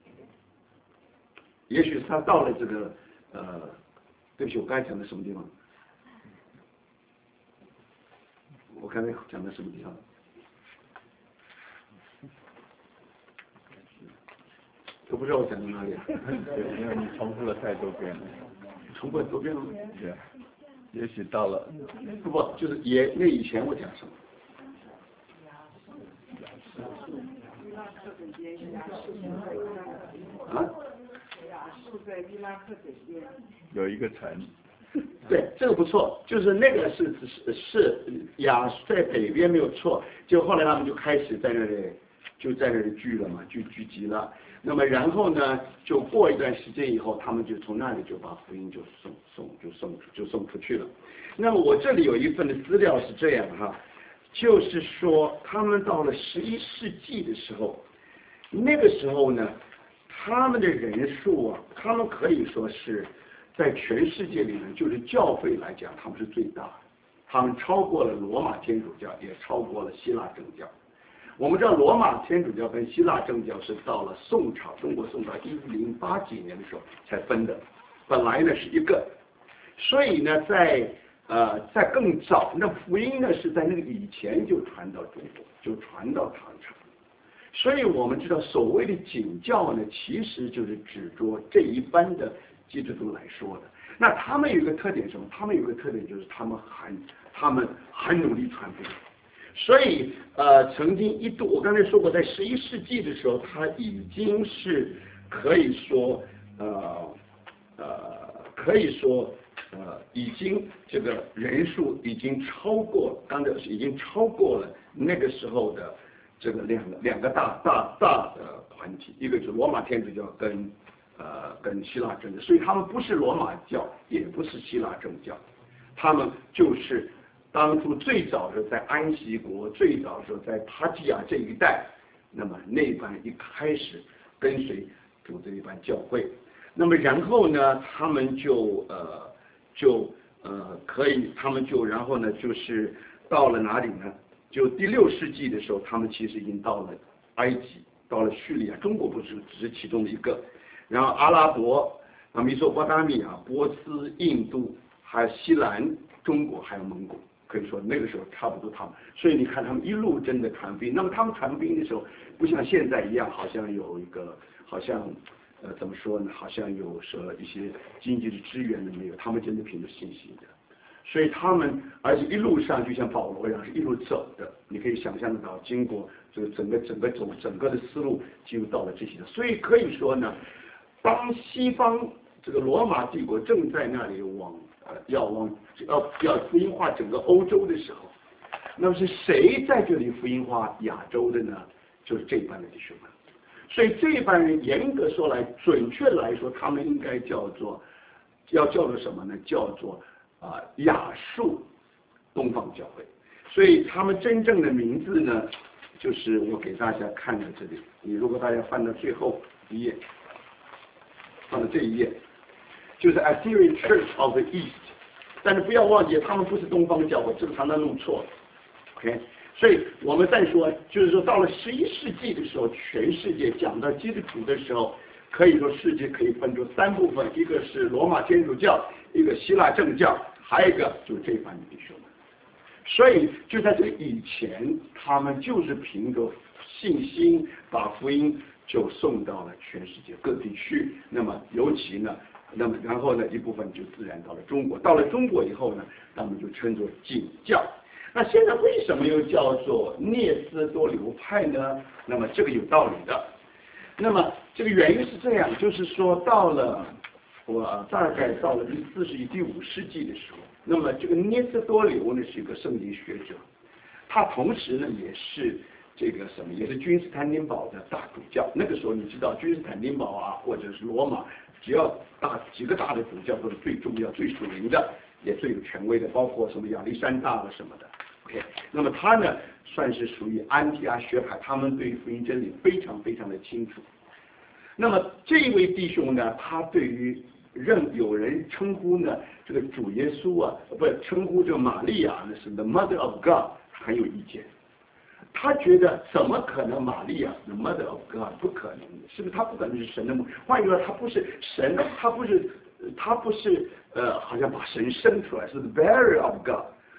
也许他到了这个。呃，对不起，我刚才讲的什么地方？我刚才讲的什么地方？我不知道我讲到哪里了。 对，因为你重复了太多遍了。 重复了多遍了吗？ 对，也许到了。 不不，就是也那以前我讲什么？啊？ 有一个城。 对，这个不错，就是那个是是是亚在北边没有错，就后来他们就开始在那里就在那里聚了嘛，聚聚集了。那么然后呢，就过一段时间以后，他们就从那里就把福音就送送就送就送出去了。那么我这里有一份的资料是这样哈，就是说他们到了十一世纪的时候，那个时候呢，他们的人数啊，他们可以说是在全世界里面，就是教会来讲，他们是最大的，他们超过了罗马天主教，也超过了希腊正教。我们知道罗马天主教跟希腊正教是到了宋朝，中国宋朝一零八几年的时候才分的，本来呢是一个，所以呢在呃在更早，那福音呢是在那个以前就传到中国，就传到唐朝。所以我们知道所谓的景教呢，其实就是指着这一般的基督徒来说的。那他们有一个特点是什么？他们有一个特点就是他们很他们很努力传福音。所以呃，曾经一度我刚才说过，在十一世纪的时候，它已经是可以说呃呃可以说呃已经这个人数已经超过刚才已经超过了那个时候的这个两个两个大大大的团体，一个是罗马天主教跟呃跟希腊正教，所以他们不是罗马教，也不是希腊正教，他们就是当初最早是在安息国，最早是在帕提亚这一带，那么那班一开始跟随主这一班教会，那么然后呢，他们就呃就呃可以，他们就然后呢就是到了哪里呢？就第六世纪的时候，他们其实已经到了埃及，到了叙利亚，中国不是只是其中的一个，然后阿拉伯、啊米索波达米亚、波斯、印度，还有西兰、中国还有蒙古。可以说那个时候差不多他们，所以你看他们一路真的传福音。那么他们传福音的时候，不像现在一样，好像有一个，好像呃怎么说呢？好像有说一些经济的支援的没有，他们真的凭着信心的。所以他们，而且一路上就像保罗一样，是一路走的。你可以想象得到，经过这个整个整个走整个的思路，进入到了这些。所以可以说呢，当西方这个罗马帝国正在那里往。要往要要福音化整个欧洲的时候，那么是谁在这里福音化亚洲的呢？就是这班的弟兄们。所以这一班人严格说来，准确来说，他们应该叫做要叫做什么呢？叫做啊、呃、亚述东方教会。所以他们真正的名字呢，就是我给大家看在这里。你如果大家翻到最后一页，翻到这一页。就是 Assyrian Church of the East， 但是不要忘记，他们不是东方教会，这个常常弄错。OK， 所以我们再说，就是说到了十一世纪的时候，全世界讲到基督徒的时候，可以说世界可以分出三部分，一个是罗马天主教，一个希腊正教，还有一个就是这班的弟兄们。所以就在这以前，他们就是凭着信心把福音就送到了全世界各地去。那么尤其呢。那么然后呢，一部分就自然到了中国。到了中国以后呢，他们就称作景教。那现在为什么又叫做聂斯多流派呢？那么这个有道理的。那么这个原因是这样，就是说到了我大概到了第四世纪、第五世纪的时候，那么这个聂斯多流呢是一个圣经学者，他同时呢也是这个什么，也是君士坦丁堡的大主教。那个时候你知道君士坦丁堡啊，或者是罗马。只要大几个大的主教都是最重要、最属灵的，也最有权威的，包括什么亚历山大了什么的。OK， 那么他呢，算是属于安提阿学派，他们对福音真理非常非常的清楚。那么这一位弟兄呢，他对于任有人称呼呢这个主耶稣啊，不称呼这个玛利亚呢是 the mother of God， 很有意见。他觉得怎么可能玛利亚 the mother of God 不可能，是不是？他不可能是神的母。换句话说，他不是神，他不是他不是呃，好像把神生出来，是 the bearer of God。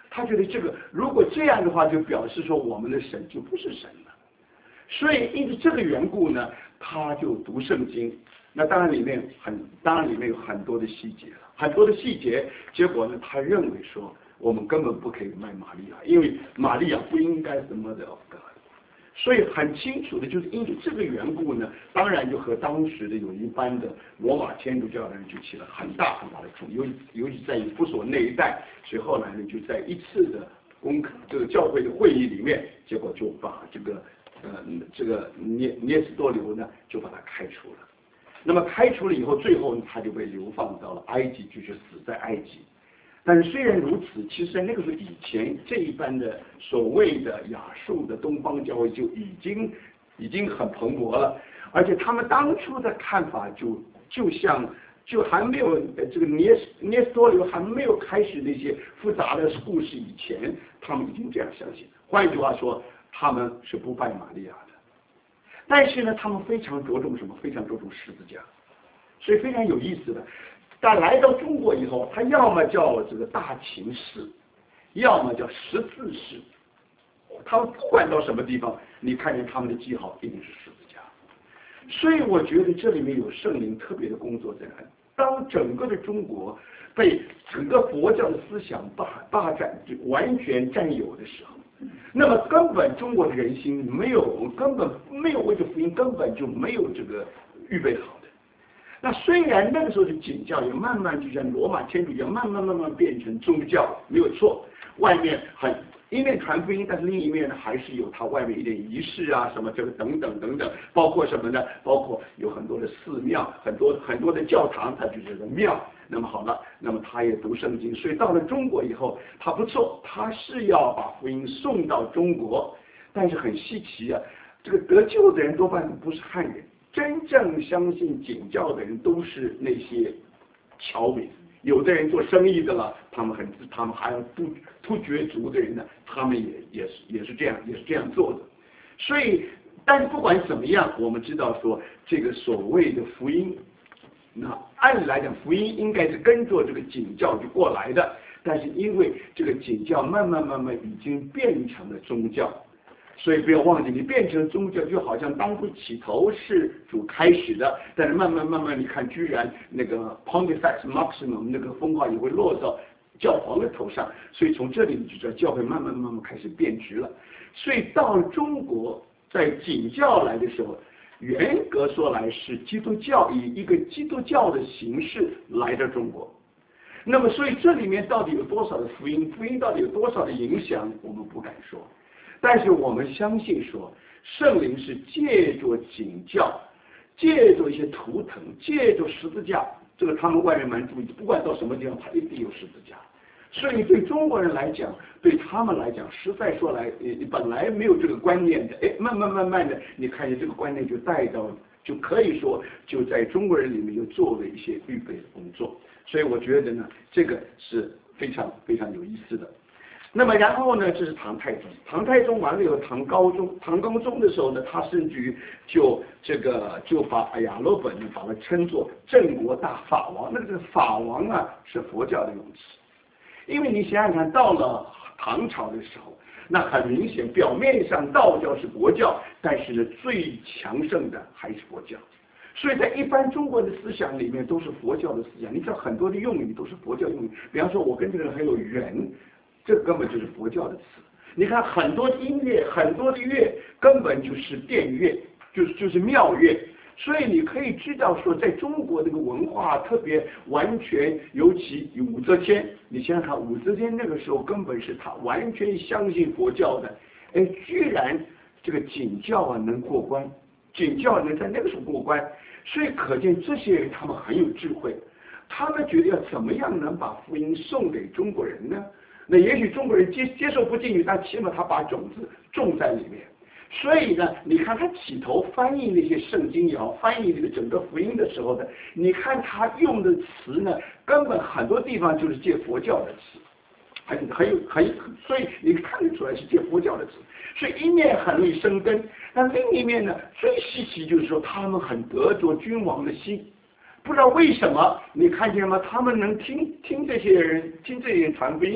他觉得这个如果这样的话，就表示说我们的神就不是神了。所以因此这个缘故呢，他就读圣经。那当然里面很，当然里面有很多的细节了，很多的细节。结果呢，他认为说我们根本不可以卖玛利亚，因为玛利亚不应该是 Mother of God。所以很清楚的就是因为这个缘故呢，当然就和当时的有一班的罗马天主教的人就起了很大很大的冲突，尤尤其在以弗所那一带，所以后来呢就在一次的公这个教会的会议里面，结果就把这个呃这个涅涅斯多留呢就把他开除了。那么开除了以后，最后他就被流放到了埃及，就是死在埃及。但是虽然如此，其实在那个时候以前，这一般的所谓的亚述的东方教会就已经已经很蓬勃了，而且他们当初的看法就就像就还没有这个涅涅斯多留还没有开始那些复杂的故事以前，他们已经这样相信。换一句话说，他们是不拜玛利亚的。但是呢，他们非常着重什么？非常着重十字架，所以非常有意思的。但来到中国以后，他要么叫这个大秦式，要么叫十字式。他们不管到什么地方，你看见他们的记号一定是十字架。所以我觉得这里面有圣灵特别的工作在那里。当整个的中国被整个佛教的思想霸霸占，就完全占有的时候，那么根本中国的人心没有，根本没有为这福音根本就没有这个预备好的。那虽然那个时候的景教也慢慢就像罗马天主教慢慢慢慢变成宗教，没有错，外面很一面传福音，但是另一面呢还是有它外面一点仪式啊什么这个等等等等，包括什么呢？包括有很多的寺庙，很多很多的教堂，它就是个庙。那么好了，那么他也读圣经，所以到了中国以后，他不错，他是要把福音送到中国，但是很稀奇啊，这个得救的人多半不是汉人，真正相信景教的人都是那些侨民。有的人做生意的了，他们很，他们还要突突厥族的人呢，他们也也是也是这样，也是这样做的。所以，但是不管怎么样，我们知道说这个所谓的福音。那按理来讲，福音应该是跟着这个景教就过来的，但是因为这个景教慢慢慢慢已经变成了宗教，所以不要忘记，你变成宗教就好像当初起头是主开始的，但是慢慢慢慢你看，居然那个 Pontifex Maximus 那个封号也会落到教皇的头上，所以从这里你就知道教会慢慢慢慢开始变质了。所以到中国在景教来的时候，严格说来是基督教以一个基督教的形式来到中国，那么所以这里面到底有多少的福音，福音到底有多少的影响，我们不敢说，但是我们相信说圣灵是借着景教，借着一些图腾，借着十字架，这个他们外面蛮注意，不管到什么地方，他一定有十字架。所以对中国人来讲，对他们来讲，实在说来，本来没有这个观念的，哎，慢慢慢慢的，你看见这个观念就带到，就可以说就在中国人里面就做了一些预备的工作。所以我觉得呢，这个是非常非常有意思的。那么然后呢，这是唐太宗，唐太宗完了以后，唐高宗，唐高宗的时候呢，他甚至于就这个就把亚罗本呢把它称作镇国大法王，那个法王啊是佛教的用词。因为你想想看，到了唐朝的时候，那很明显，表面上道教是国教，但是呢，最强盛的还是佛教。所以在一般中国的思想里面，都是佛教的思想。你知道很多的用语都是佛教用语，比方说，我跟这个人很有缘，这根本就是佛教的词。你看很多音乐，很多的乐，根本就是殿乐，就是就是庙乐。所以你可以知道说，在中国这个文化特别完全，尤其武则天，你想想看，武则天那个时候根本是她完全相信佛教的，哎，居然这个景教啊能过关，景教能在那个时候过关，所以可见这些人他们很有智慧，他们觉得要怎么样能把福音送给中国人呢？那也许中国人接接受不进去，但起码他把种子种在里面。所以呢，你看他起头翻译那些圣经也好，翻译这个整个福音的时候呢，你看他用的词呢，根本很多地方就是借佛教的词，很很有很，所以你看得出来是借佛教的词。所以一面很容易生根，那另一面呢，最稀奇就是说他们很得着君王的心，不知道为什么，你看见吗？他们能听听这些人听这些人传福音。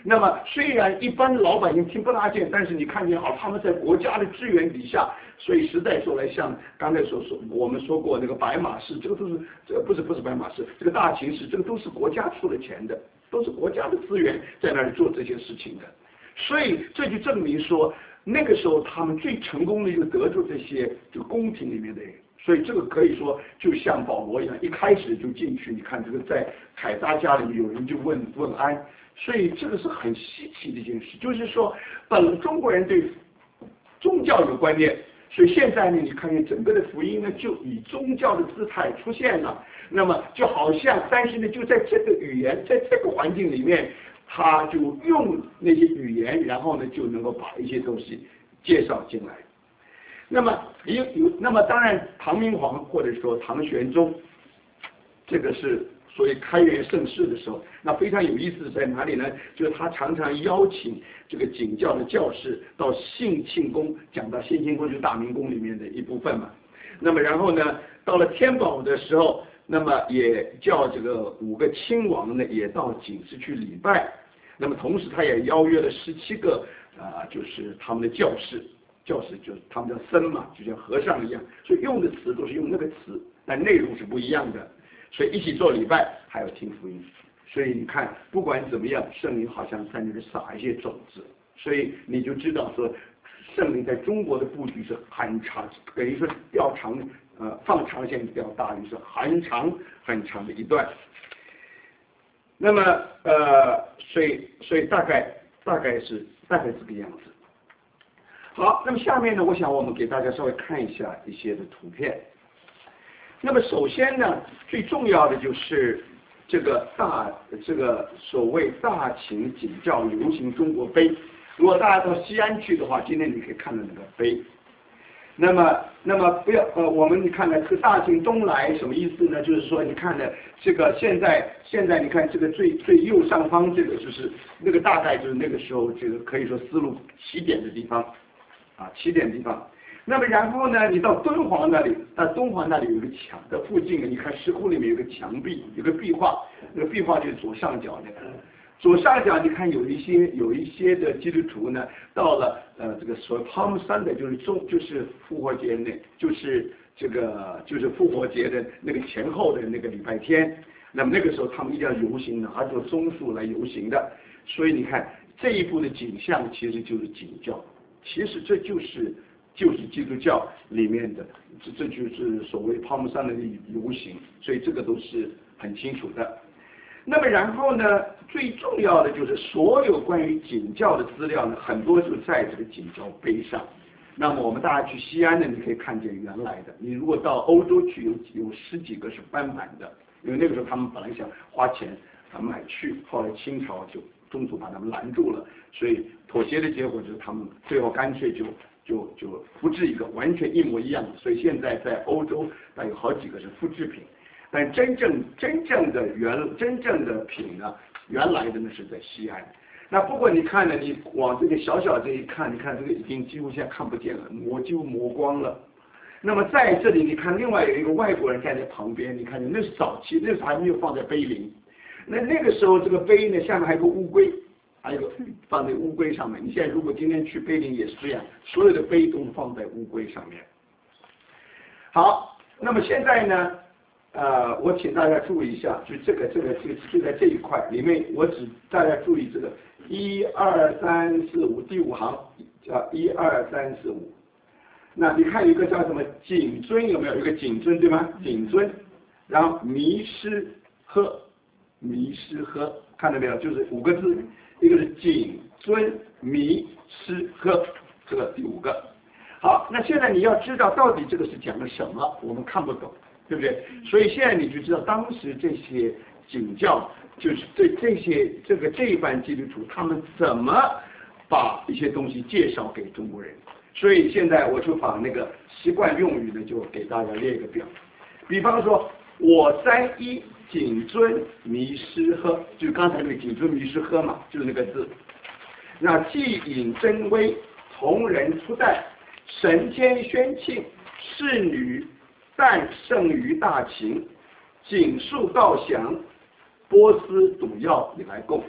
那么虽然一般老百姓听不大见，但是你看见好，他们在国家的支援底下，所以实在说来，像刚才所说我们说过那个白马寺，这个都是这个不是不是白马寺，这个大秦寺，这个都是国家出了钱的，都是国家的资源在那里做这些事情的。所以这就证明说，那个时候他们最成功的就得住这些这个宫廷里面的人。所以这个可以说就像保罗一样，一开始就进去。你看这个在凯撒家里面有人就问问安，所以这个是很稀奇的一件事。就是说，本中国人对宗教有观念，所以现在呢，你看见整个的福音呢，就以宗教的姿态出现了。那么就好像但是呢，就在这个语言，在这个环境里面，他就用那些语言，然后呢就能够把一些东西介绍进来。那么有有，那么当然，唐明皇或者说唐玄宗，这个是所谓开元盛世的时候，那非常有意思在哪里呢？就是他常常邀请这个景教的教士到信庆宫，讲到信庆宫就是大明宫里面的一部分嘛。那么然后呢，到了天宝的时候，那么也叫这个五个亲王呢也到景寺去礼拜。那么同时他也邀约了十七个啊、呃，就是他们的教士。教士就是他们叫僧嘛，就像和尚一样，所以用的词都是用那个词，但内容是不一样的。所以一起做礼拜，还要听福音。所以你看，不管怎么样，圣灵好像在那里撒一些种子，所以你就知道说，圣灵在中国的布局是很长，等于说调长，呃，放长线钓大鱼是很长很长的一段。那么呃，所以所以大概大概是大概这个样子。好，那么下面呢，我想我们给大家稍微看一下一些的图片。那么首先呢，最重要的就是这个大这个所谓大秦景教流行中国碑。如果大家到西安去的话，今天你可以看到那个碑。那么，那么不要呃，我们你看看这个大秦东来什么意思呢？就是说，你看呢，这个现在现在你看这个最最右上方这个就是那个大概就是那个时候这个可以说丝路起点的地方。啊，起点地方。那么然后呢，你到敦煌那里，到敦煌那里有一个墙的附近，你看石窟里面有个墙壁，有个壁画，那个壁画就是左上角那个。左上角你看有一些有一些的基督徒呢，到了呃这个所谓 Palm Sunday，就是中就是复活节那，就是这个就是复活节的那个前后的那个礼拜天。那么那个时候他们一定要游行的，按照宗数来游行的。所以你看这一幅的景象其实就是景教。其实这就是就是基督教里面的，这这就是所谓palm山的游行，所以这个都是很清楚的。那么然后呢，最重要的就是所有关于景教的资料呢，很多就在这个景教碑上。那么我们大家去西安呢，你可以看见原来的。你如果到欧洲去，有有十几个是翻版的，因为那个时候他们本来想花钱啊买去，后来清朝就中途把他们拦住了，所以妥协的结果就是他们最后干脆就就就复制一个完全一模一样的，所以现在在欧洲那有好几个是复制品，但真正真正的原真正的品呢，原来的呢是在西安。那不过你看呢，你往这个小小这一看，你看这个已经几乎现在看不见了，磨几乎磨光了。那么在这里你看，另外有一个外国人站在旁边，你看那是早期，那时候还没有放在碑林。那那个时候这个碑呢，下面还有个乌龟，还有个放在乌龟上面。你现在如果今天去碑林也是这样，所有的碑都放在乌龟上面。好，那么现在呢，呃，我请大家注意一下，就这个这个这个就在这一块里面，我只大家注意这个一二三四五第五行叫一二三四五。那你看有一个叫什么景尊有没有？有一个景尊对吗？景尊，然后迷失喝。迷失喝，看到没有？就是五个字，一个是景尊迷失喝，这个第五个。好，那现在你要知道到底这个是讲的什么，我们看不懂，对不对？所以现在你就知道当时这些景教，就是这这些这个这一班基督徒，他们怎么把一些东西介绍给中国人。所以现在我就把那个习惯用语呢，就给大家列一个表。比方说，我三一。景尊迷失喝，就是刚才那个景尊迷失喝嘛，就是那个字。那既引真威，同人出代，神间宣庆，侍女但胜于大秦，景肃道降，波斯毒药你来供。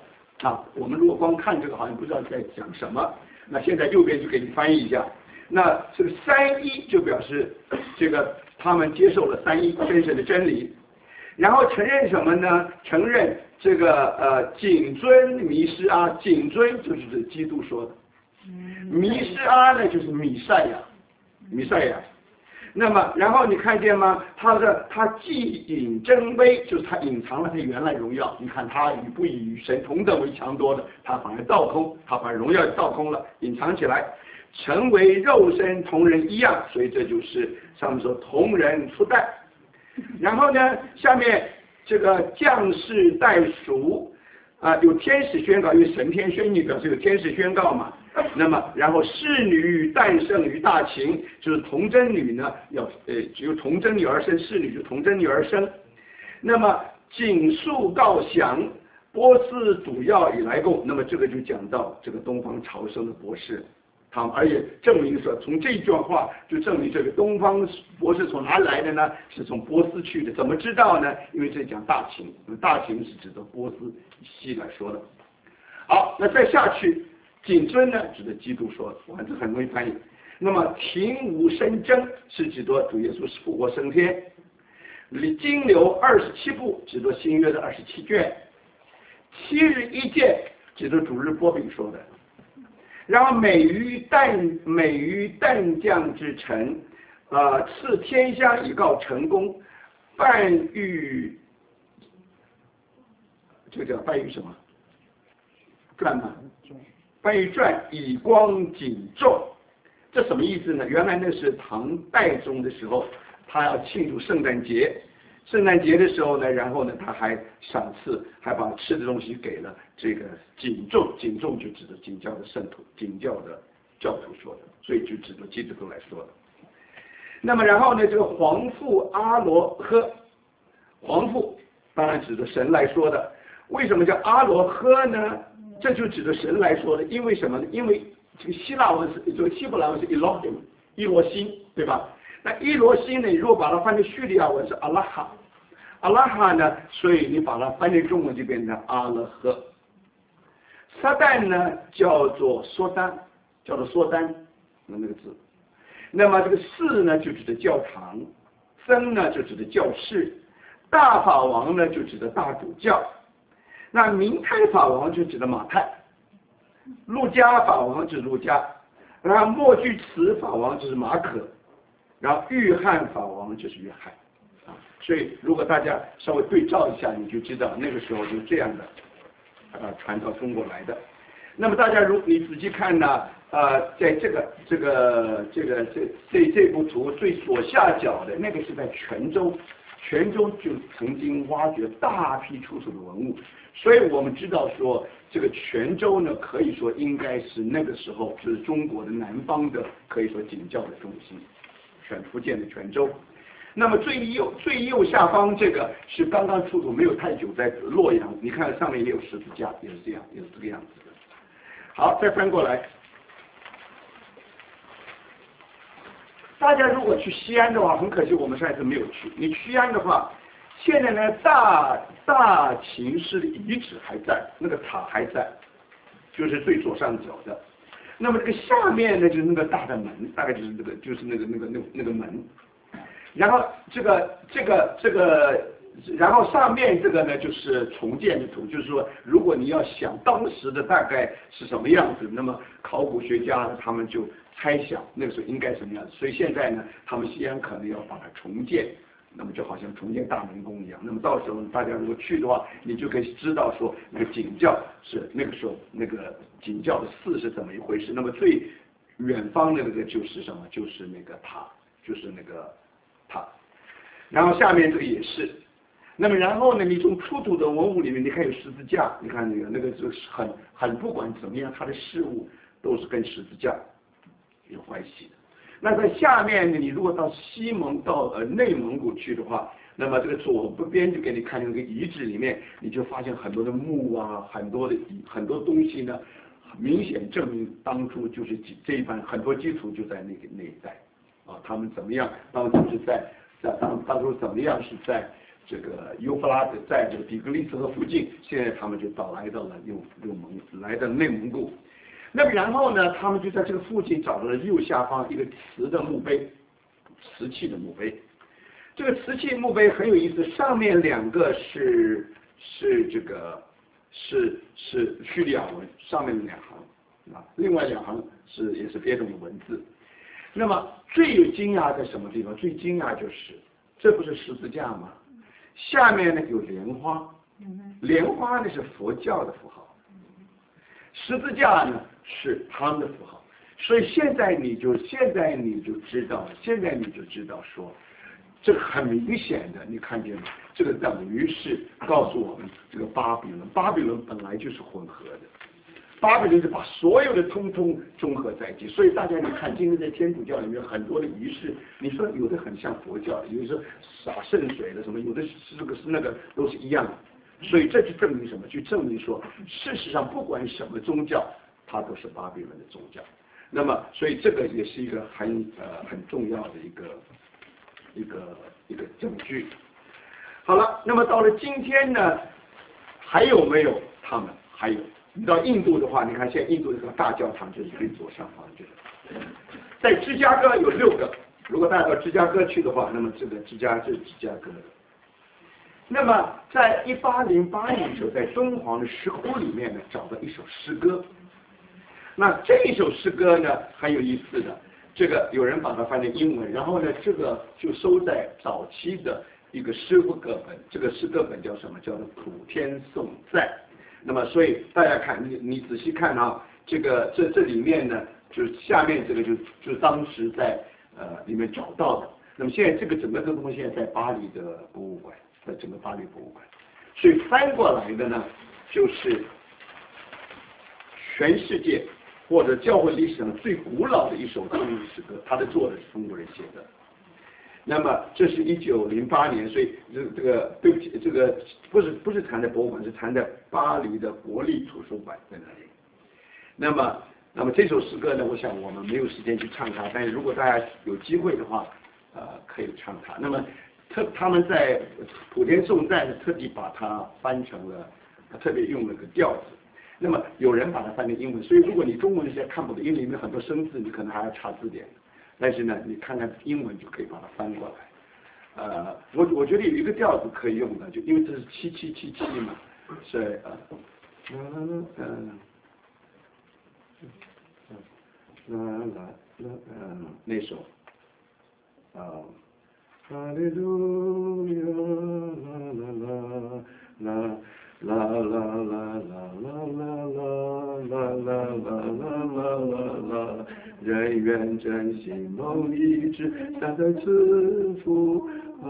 啊，我们如果光看这个好像不知道在讲什么，那现在右边就给你翻译一下。那这个三一就表示这个他们接受了三一真神的真理，然后承认什么呢？承认这个呃谨遵弥施阿，谨遵就是指基督说的，弥施阿呢就是弥赛亚，弥赛亚。那么然后你看见吗？他的他既隐真微，就是他隐藏了他原来荣耀。你看他与不以与神同等为强多的，他反而倒空，他把荣耀倒空了，隐藏起来。成为肉身同人一样，所以这就是上面说同人初代。然后呢，下面这个降世代赎啊，有天使宣告，因为神天宣谕表示有天使宣告嘛。那么，然后侍女诞生于大秦，就是童贞女呢，要呃只有童贞女而生，侍女就童贞女而生。那么景肃告降，波斯主要以来贡，那么这个就讲到这个东方朝圣的博士。他们而且证明说，从这段话就证明这个东方博士从哪里来的呢？是从波斯去的。怎么知道呢？因为这讲大秦，大秦是指的波斯西来说的。好，那再下去，谨遵呢，指的基督说的，我看这很容易翻译。那么停无生真是指的主耶稣是复活升天。经流二十七部指的新约的二十七卷。七日一见指的主日波饼说的。然后美于淡美于淡将之臣，呃，赐天香以告成功，半玉，这个叫半玉什么？传吗？半玉传以光景重，这什么意思呢？原来那是唐代宗的时候，他要庆祝圣诞节。圣诞节的时候呢，然后呢，他还赏赐，还把吃的东西给了这个景仲，景仲就指的景教的圣徒，景教的教徒说的，所以就指的基督徒来说的。那么然后呢，这个皇父阿罗呵，皇父当然指的神来说的。为什么叫阿罗呵呢？这就指的神来说的，因为什么呢？因为这个希腊文是，这个希伯来文是 Elohim， 伊罗星，对吧？那伊罗星呢，如果把它翻成叙利亚文是阿拉哈，阿拉哈呢，所以你把它翻成中文就变成阿勒呵。撒旦呢叫做梭丹，叫做梭丹，那那个字。那么这个寺呢就指的教堂，僧呢就指的教士，大法王呢就指的大主教，那明太法王就指的马太，路加法王就是路加，然后默居茨法王就是马可。然后约翰法王就是约翰，啊，所以如果大家稍微对照一下，你就知道那个时候就这样的，呃，传到中国来的。那么大家如你仔细看呢，呃，在这个这个这个这这这幅图最左下角的那个是在泉州，泉州就曾经挖掘大批出土的文物，所以我们知道说这个泉州呢，可以说应该是那个时候就是中国的南方的可以说景教的中心。选福建的泉州，那么最右最右下方这个是刚刚出土没有太久，在洛阳，你看上面也有十字架，也是这样，也是这个样子的。好，再翻过来，大家如果去西安的话，很可惜我们上一次没有去。你去西安的话，现在呢大大秦式的遗址还在，那个塔还在，就是最左上角的。那么这个下面呢，就是那个大的门，大概就是这个，就是那个那个那个那个门。然后这个这个这个，然后上面这个呢，就是重建的图，就是说，如果你要想当时的大概是什么样子，那么考古学家他们就猜想那个时候应该什么样子。所以现在呢，他们西安可能要把它重建。那么就好像重建大明宫一样，那么到时候大家如果去的话，你就可以知道说那个景教是那个时候那个景教的寺是怎么一回事。那么最远方的那个就是什么？就是那个塔，就是那个塔。然后下面这个也是。那么然后呢，你从出土的文物里面，你看有十字架，你看那个那个就是很很不管怎么样，它的事物都是跟十字架有关系的。那在下面呢，你如果到西蒙到呃内蒙古去的话，那么这个左边就给你看那个遗址里面，你就发现很多的墓啊，很多的很多东西呢，明显证明当初就是这一番很多基础就在那个那一带啊，他们怎么样当初是在在当当初怎么样是在这个幼发拉底，在这个底格里斯河附近，现在他们就到来到了右右蒙来到内蒙古。那么然后呢，他们就在这个附近找到了右下方一个瓷的墓碑，瓷器的墓碑。这个瓷器墓碑很有意思，上面两个是是这个是是叙利亚文，上面的两行啊，另外两行是也是别种的文字。那么最有惊讶在什么地方？最惊讶就是这不是十字架吗？下面呢有莲花，莲花呢是佛教的符号，十字架呢是他们的符号。所以现在你就现在你就知道，现在你就知道说，这个很明显的，你看见吗？这个等于是告诉我们，这个巴比伦，巴比伦本来就是混合的。巴比伦是把所有的通通综合在一起，所以大家你看，今天在天主教里面很多的仪式，你说有的很像佛教，有的是洒圣水的什么，有的是这个是那个都是一样的。所以这就证明什么？就证明说，事实上不管什么宗教，它都是巴比伦的宗教。那么，所以这个也是一个很呃很重要的一个一个一个证据。好了，那么到了今天呢，还有没有他们？还有。你到印度的话，你看现在印度这个大教堂就是最左上方这个，在芝加哥有六个。如果大家到芝加哥去的话，那么这个芝加这是芝加哥的。那么在一八零八年的时候，在敦煌的石窟里面呢，找到一首诗歌。那这一首诗歌呢很有意思的，这个有人把它翻成英文，然后呢这个就收在早期的一个诗歌本，这个诗歌本叫什么？叫做《普天颂赞》。那么，所以大家看，你你仔细看啊，这个这这里面呢，就是下面这个就就是当时在呃里面找到的。那么现在这个整个这个东西现在在巴黎的博物馆，在整个巴黎博物馆。所以翻过来的呢，就是全世界或者教会历史上最古老的一首中文诗歌，它的作者是中国人写的。那么这是一九零八年，所以这这个对不起，这个不是不是藏在博物馆，是藏在巴黎的国立图书馆在那里。那么那么这首诗歌呢，我想我们没有时间去唱它，但是如果大家有机会的话，呃，可以唱它。那么特他们在普天颂赞特地把它翻成了，特别用了个调子。那么有人把它翻成英文，所以如果你中文现在看不懂，因为里面很多生字，你可能还要查字典。但是呢，你看看英文就可以把它翻过来。呃，我我觉得有一个调子可以用的，就因为这是七七七七嘛，所以呃，嗯嗯嗯，啦啦啦嗯那首啊，哈利路亚啦啦啦啦啦啦啦啦啦啦啦啦啦啦啦。人愿真心梦一致，三代赐福啊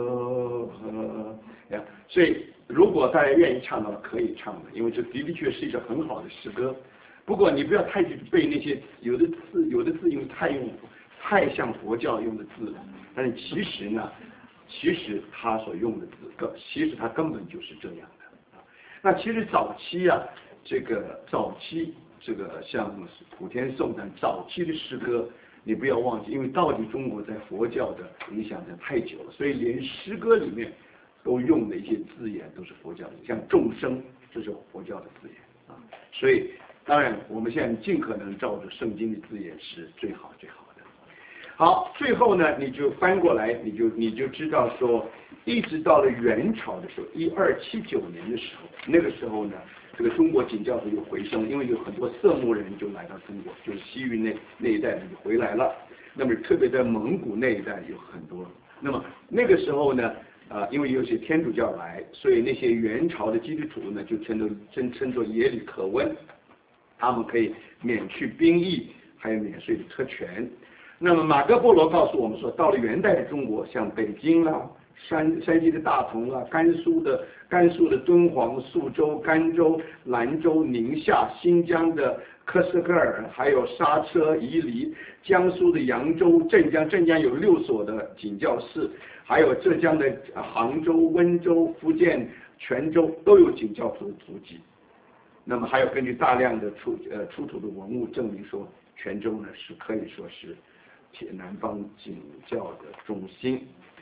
呀！所以如果大家愿意唱的话，可以唱的，因为这的的确是一首很好的诗歌。不过你不要太去背那些有的字，有的字因为太用太像佛教用的字，但是其实呢，其实他所用的字，根其实他根本就是这样的。那其实早期啊，这个早期。这个像普天颂赞早期的诗歌，你不要忘记，因为到底中国在佛教的影响的太久了，所以连诗歌里面都用的一些字眼都是佛教的，像众生，这是佛教的字眼啊。所以当然我们现在尽可能照着圣经的字眼是最好最好的。好，最后呢，你就翻过来，你就你就知道说，一直到了元朝的时候，一二七九年的时候，那个时候呢。这个中国景教徒又回升，因为有很多色目人就来到中国，就是西域那那一带人就回来了。那么特别在蒙古那一带有很多。那么那个时候呢，呃，因为有些天主教来，所以那些元朝的基督徒呢就称作称称作耶里可温，他们可以免去兵役，还有免税的特权。那么马可波罗告诉我们说，到了元代的中国，像北京啦、啊。山山西的大同啊，甘肃的甘肃的敦煌、肃州、甘州、兰州、宁夏、新疆的科斯科尔，还有莎车、伊犁，江苏的扬州、镇江，镇江有六所的景教寺，还有浙江的杭州、温州、福建泉州都有景教徒的足迹。那么还有根据大量的出呃出土的文物证明说，泉州呢是可以说是南方景教的中心。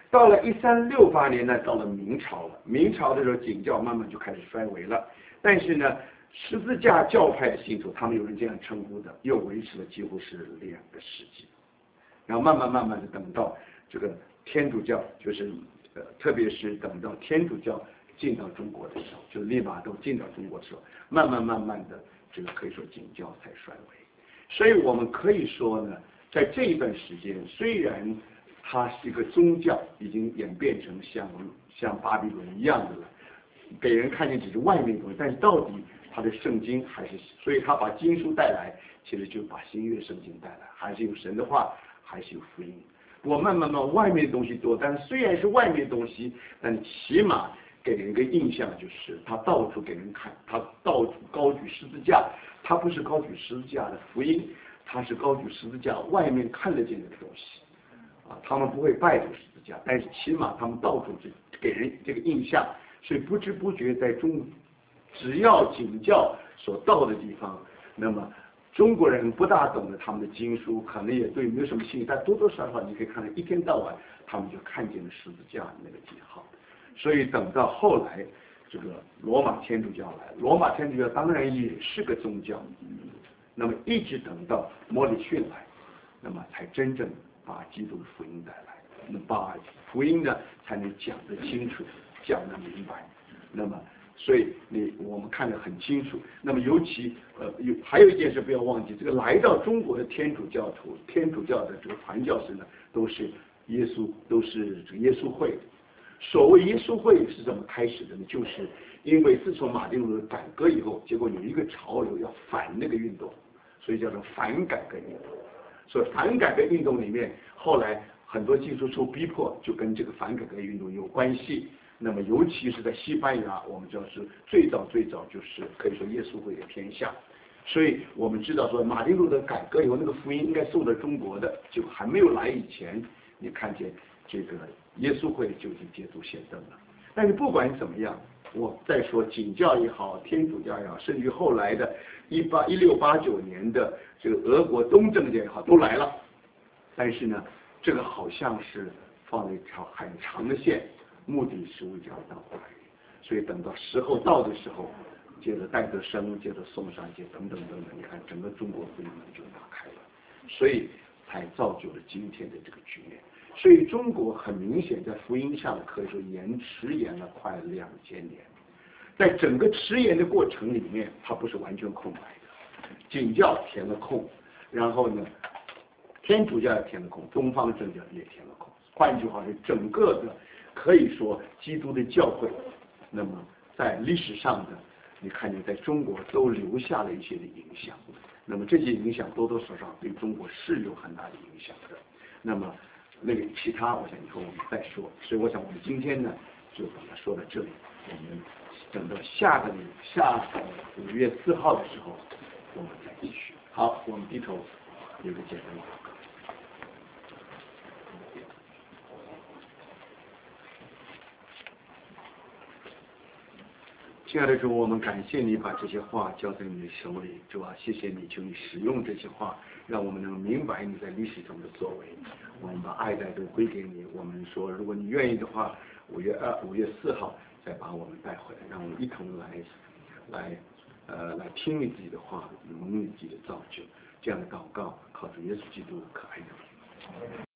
到了一三六八年呢，到了明朝了。明朝的时候，景教慢慢就开始衰微了。但是呢，十字架教派的信徒，他们有人这样称呼的，又维持了几乎是两个世纪。然后慢慢慢慢的，等到这个天主教，就是呃，特别是等到天主教进到中国的时候，就利玛窦进到中国的时候，慢慢慢慢的，这个可以说景教才衰微。所以我们可以说呢，在这一段时间，虽然它是一个宗教，已经演变成像像巴比伦一样的了，给人看见只是外面的东西，但是到底它的圣经还是，所以他把经书带来，其实就把新约圣经带来，还是有神的话，还是有福音。我慢慢慢外面的东西多，但是虽然是外面的东西，但起码给人一个印象就是，他到处给人看，他到处高举十字架，他不是高举十字架的福音，他是高举十字架外面看得见的东西。啊，他们不会拜这个十字架，但是起码他们到处就给人这个印象，所以不知不觉在中，只要景教所到的地方，那么中国人不大懂得他们的经书，可能也对没有什么兴趣，但多多少少你可以看到一天到晚他们就看见了十字架那个记号。所以等到后来这个罗马天主教来，罗马天主教当然也是个宗教，那么一直等到莫里逊来，那么才真正把基督的福音带来，那把福音呢才能讲得清楚，讲得明白。那么，所以你我们看得很清楚。那么尤其呃有还有一件事不要忘记，这个来到中国的天主教徒、天主教的这个传教士呢，都是耶稣，都是这个耶稣会。所谓耶稣会是怎么开始的呢？就是因为自从马丁路德改革以后，结果有一个潮流要反那个运动，所以叫做反改革运动。所以反改革运动里面，后来很多技术受逼迫，就跟这个反改革运动有关系。那么尤其是在西班牙，我们知道是最早最早就是可以说耶稣会的天下。所以我们知道说马丁路德改革以后，那个福音应该送到中国的，就还没有来以前，你看见这个耶稣会就已经捷足先登了。但是不管怎么样，我再说景教也好，天主教也好，甚至后来的一八一六八九年的这个俄国东正教也好，都来了。但是呢，这个好像是放了一条很长的线，目的是为了到来。所以等到时候到的时候，接着戴德生，接着宋尚节等等等等，你看整个中国福音门就打开了，所以才造就了今天的这个局面。所以中国很明显在福音上可以说延迟延了快两千年，在整个迟延的过程里面，它不是完全空白的，景教填了空，然后呢，天主教也填了空，东方正教也填了空。换句话说，整个的可以说基督的教会，那么在历史上的你看见在中国都留下了一些的影响，那么这些影响多多少少对中国是有很大的影响的。那么那个其他我想以后我们再说，所以我想我们今天呢就把它说到这里，我们等到下个下五月四号的时候我们再继续。好，我们低头有个简单的祷告。亲爱的主，我们感谢你把这些话交在你的手里，主啊，谢谢你，求你使用这些话，让我们能明白你在历史中的作为。我们把爱戴都归给你。我们说，如果你愿意的话，五月二、五月四号再把我们带回来，让我们一同来，来，呃，来听你自己的话，蒙你自己的造就。这样的祷告，靠着耶稣基督可爱的名。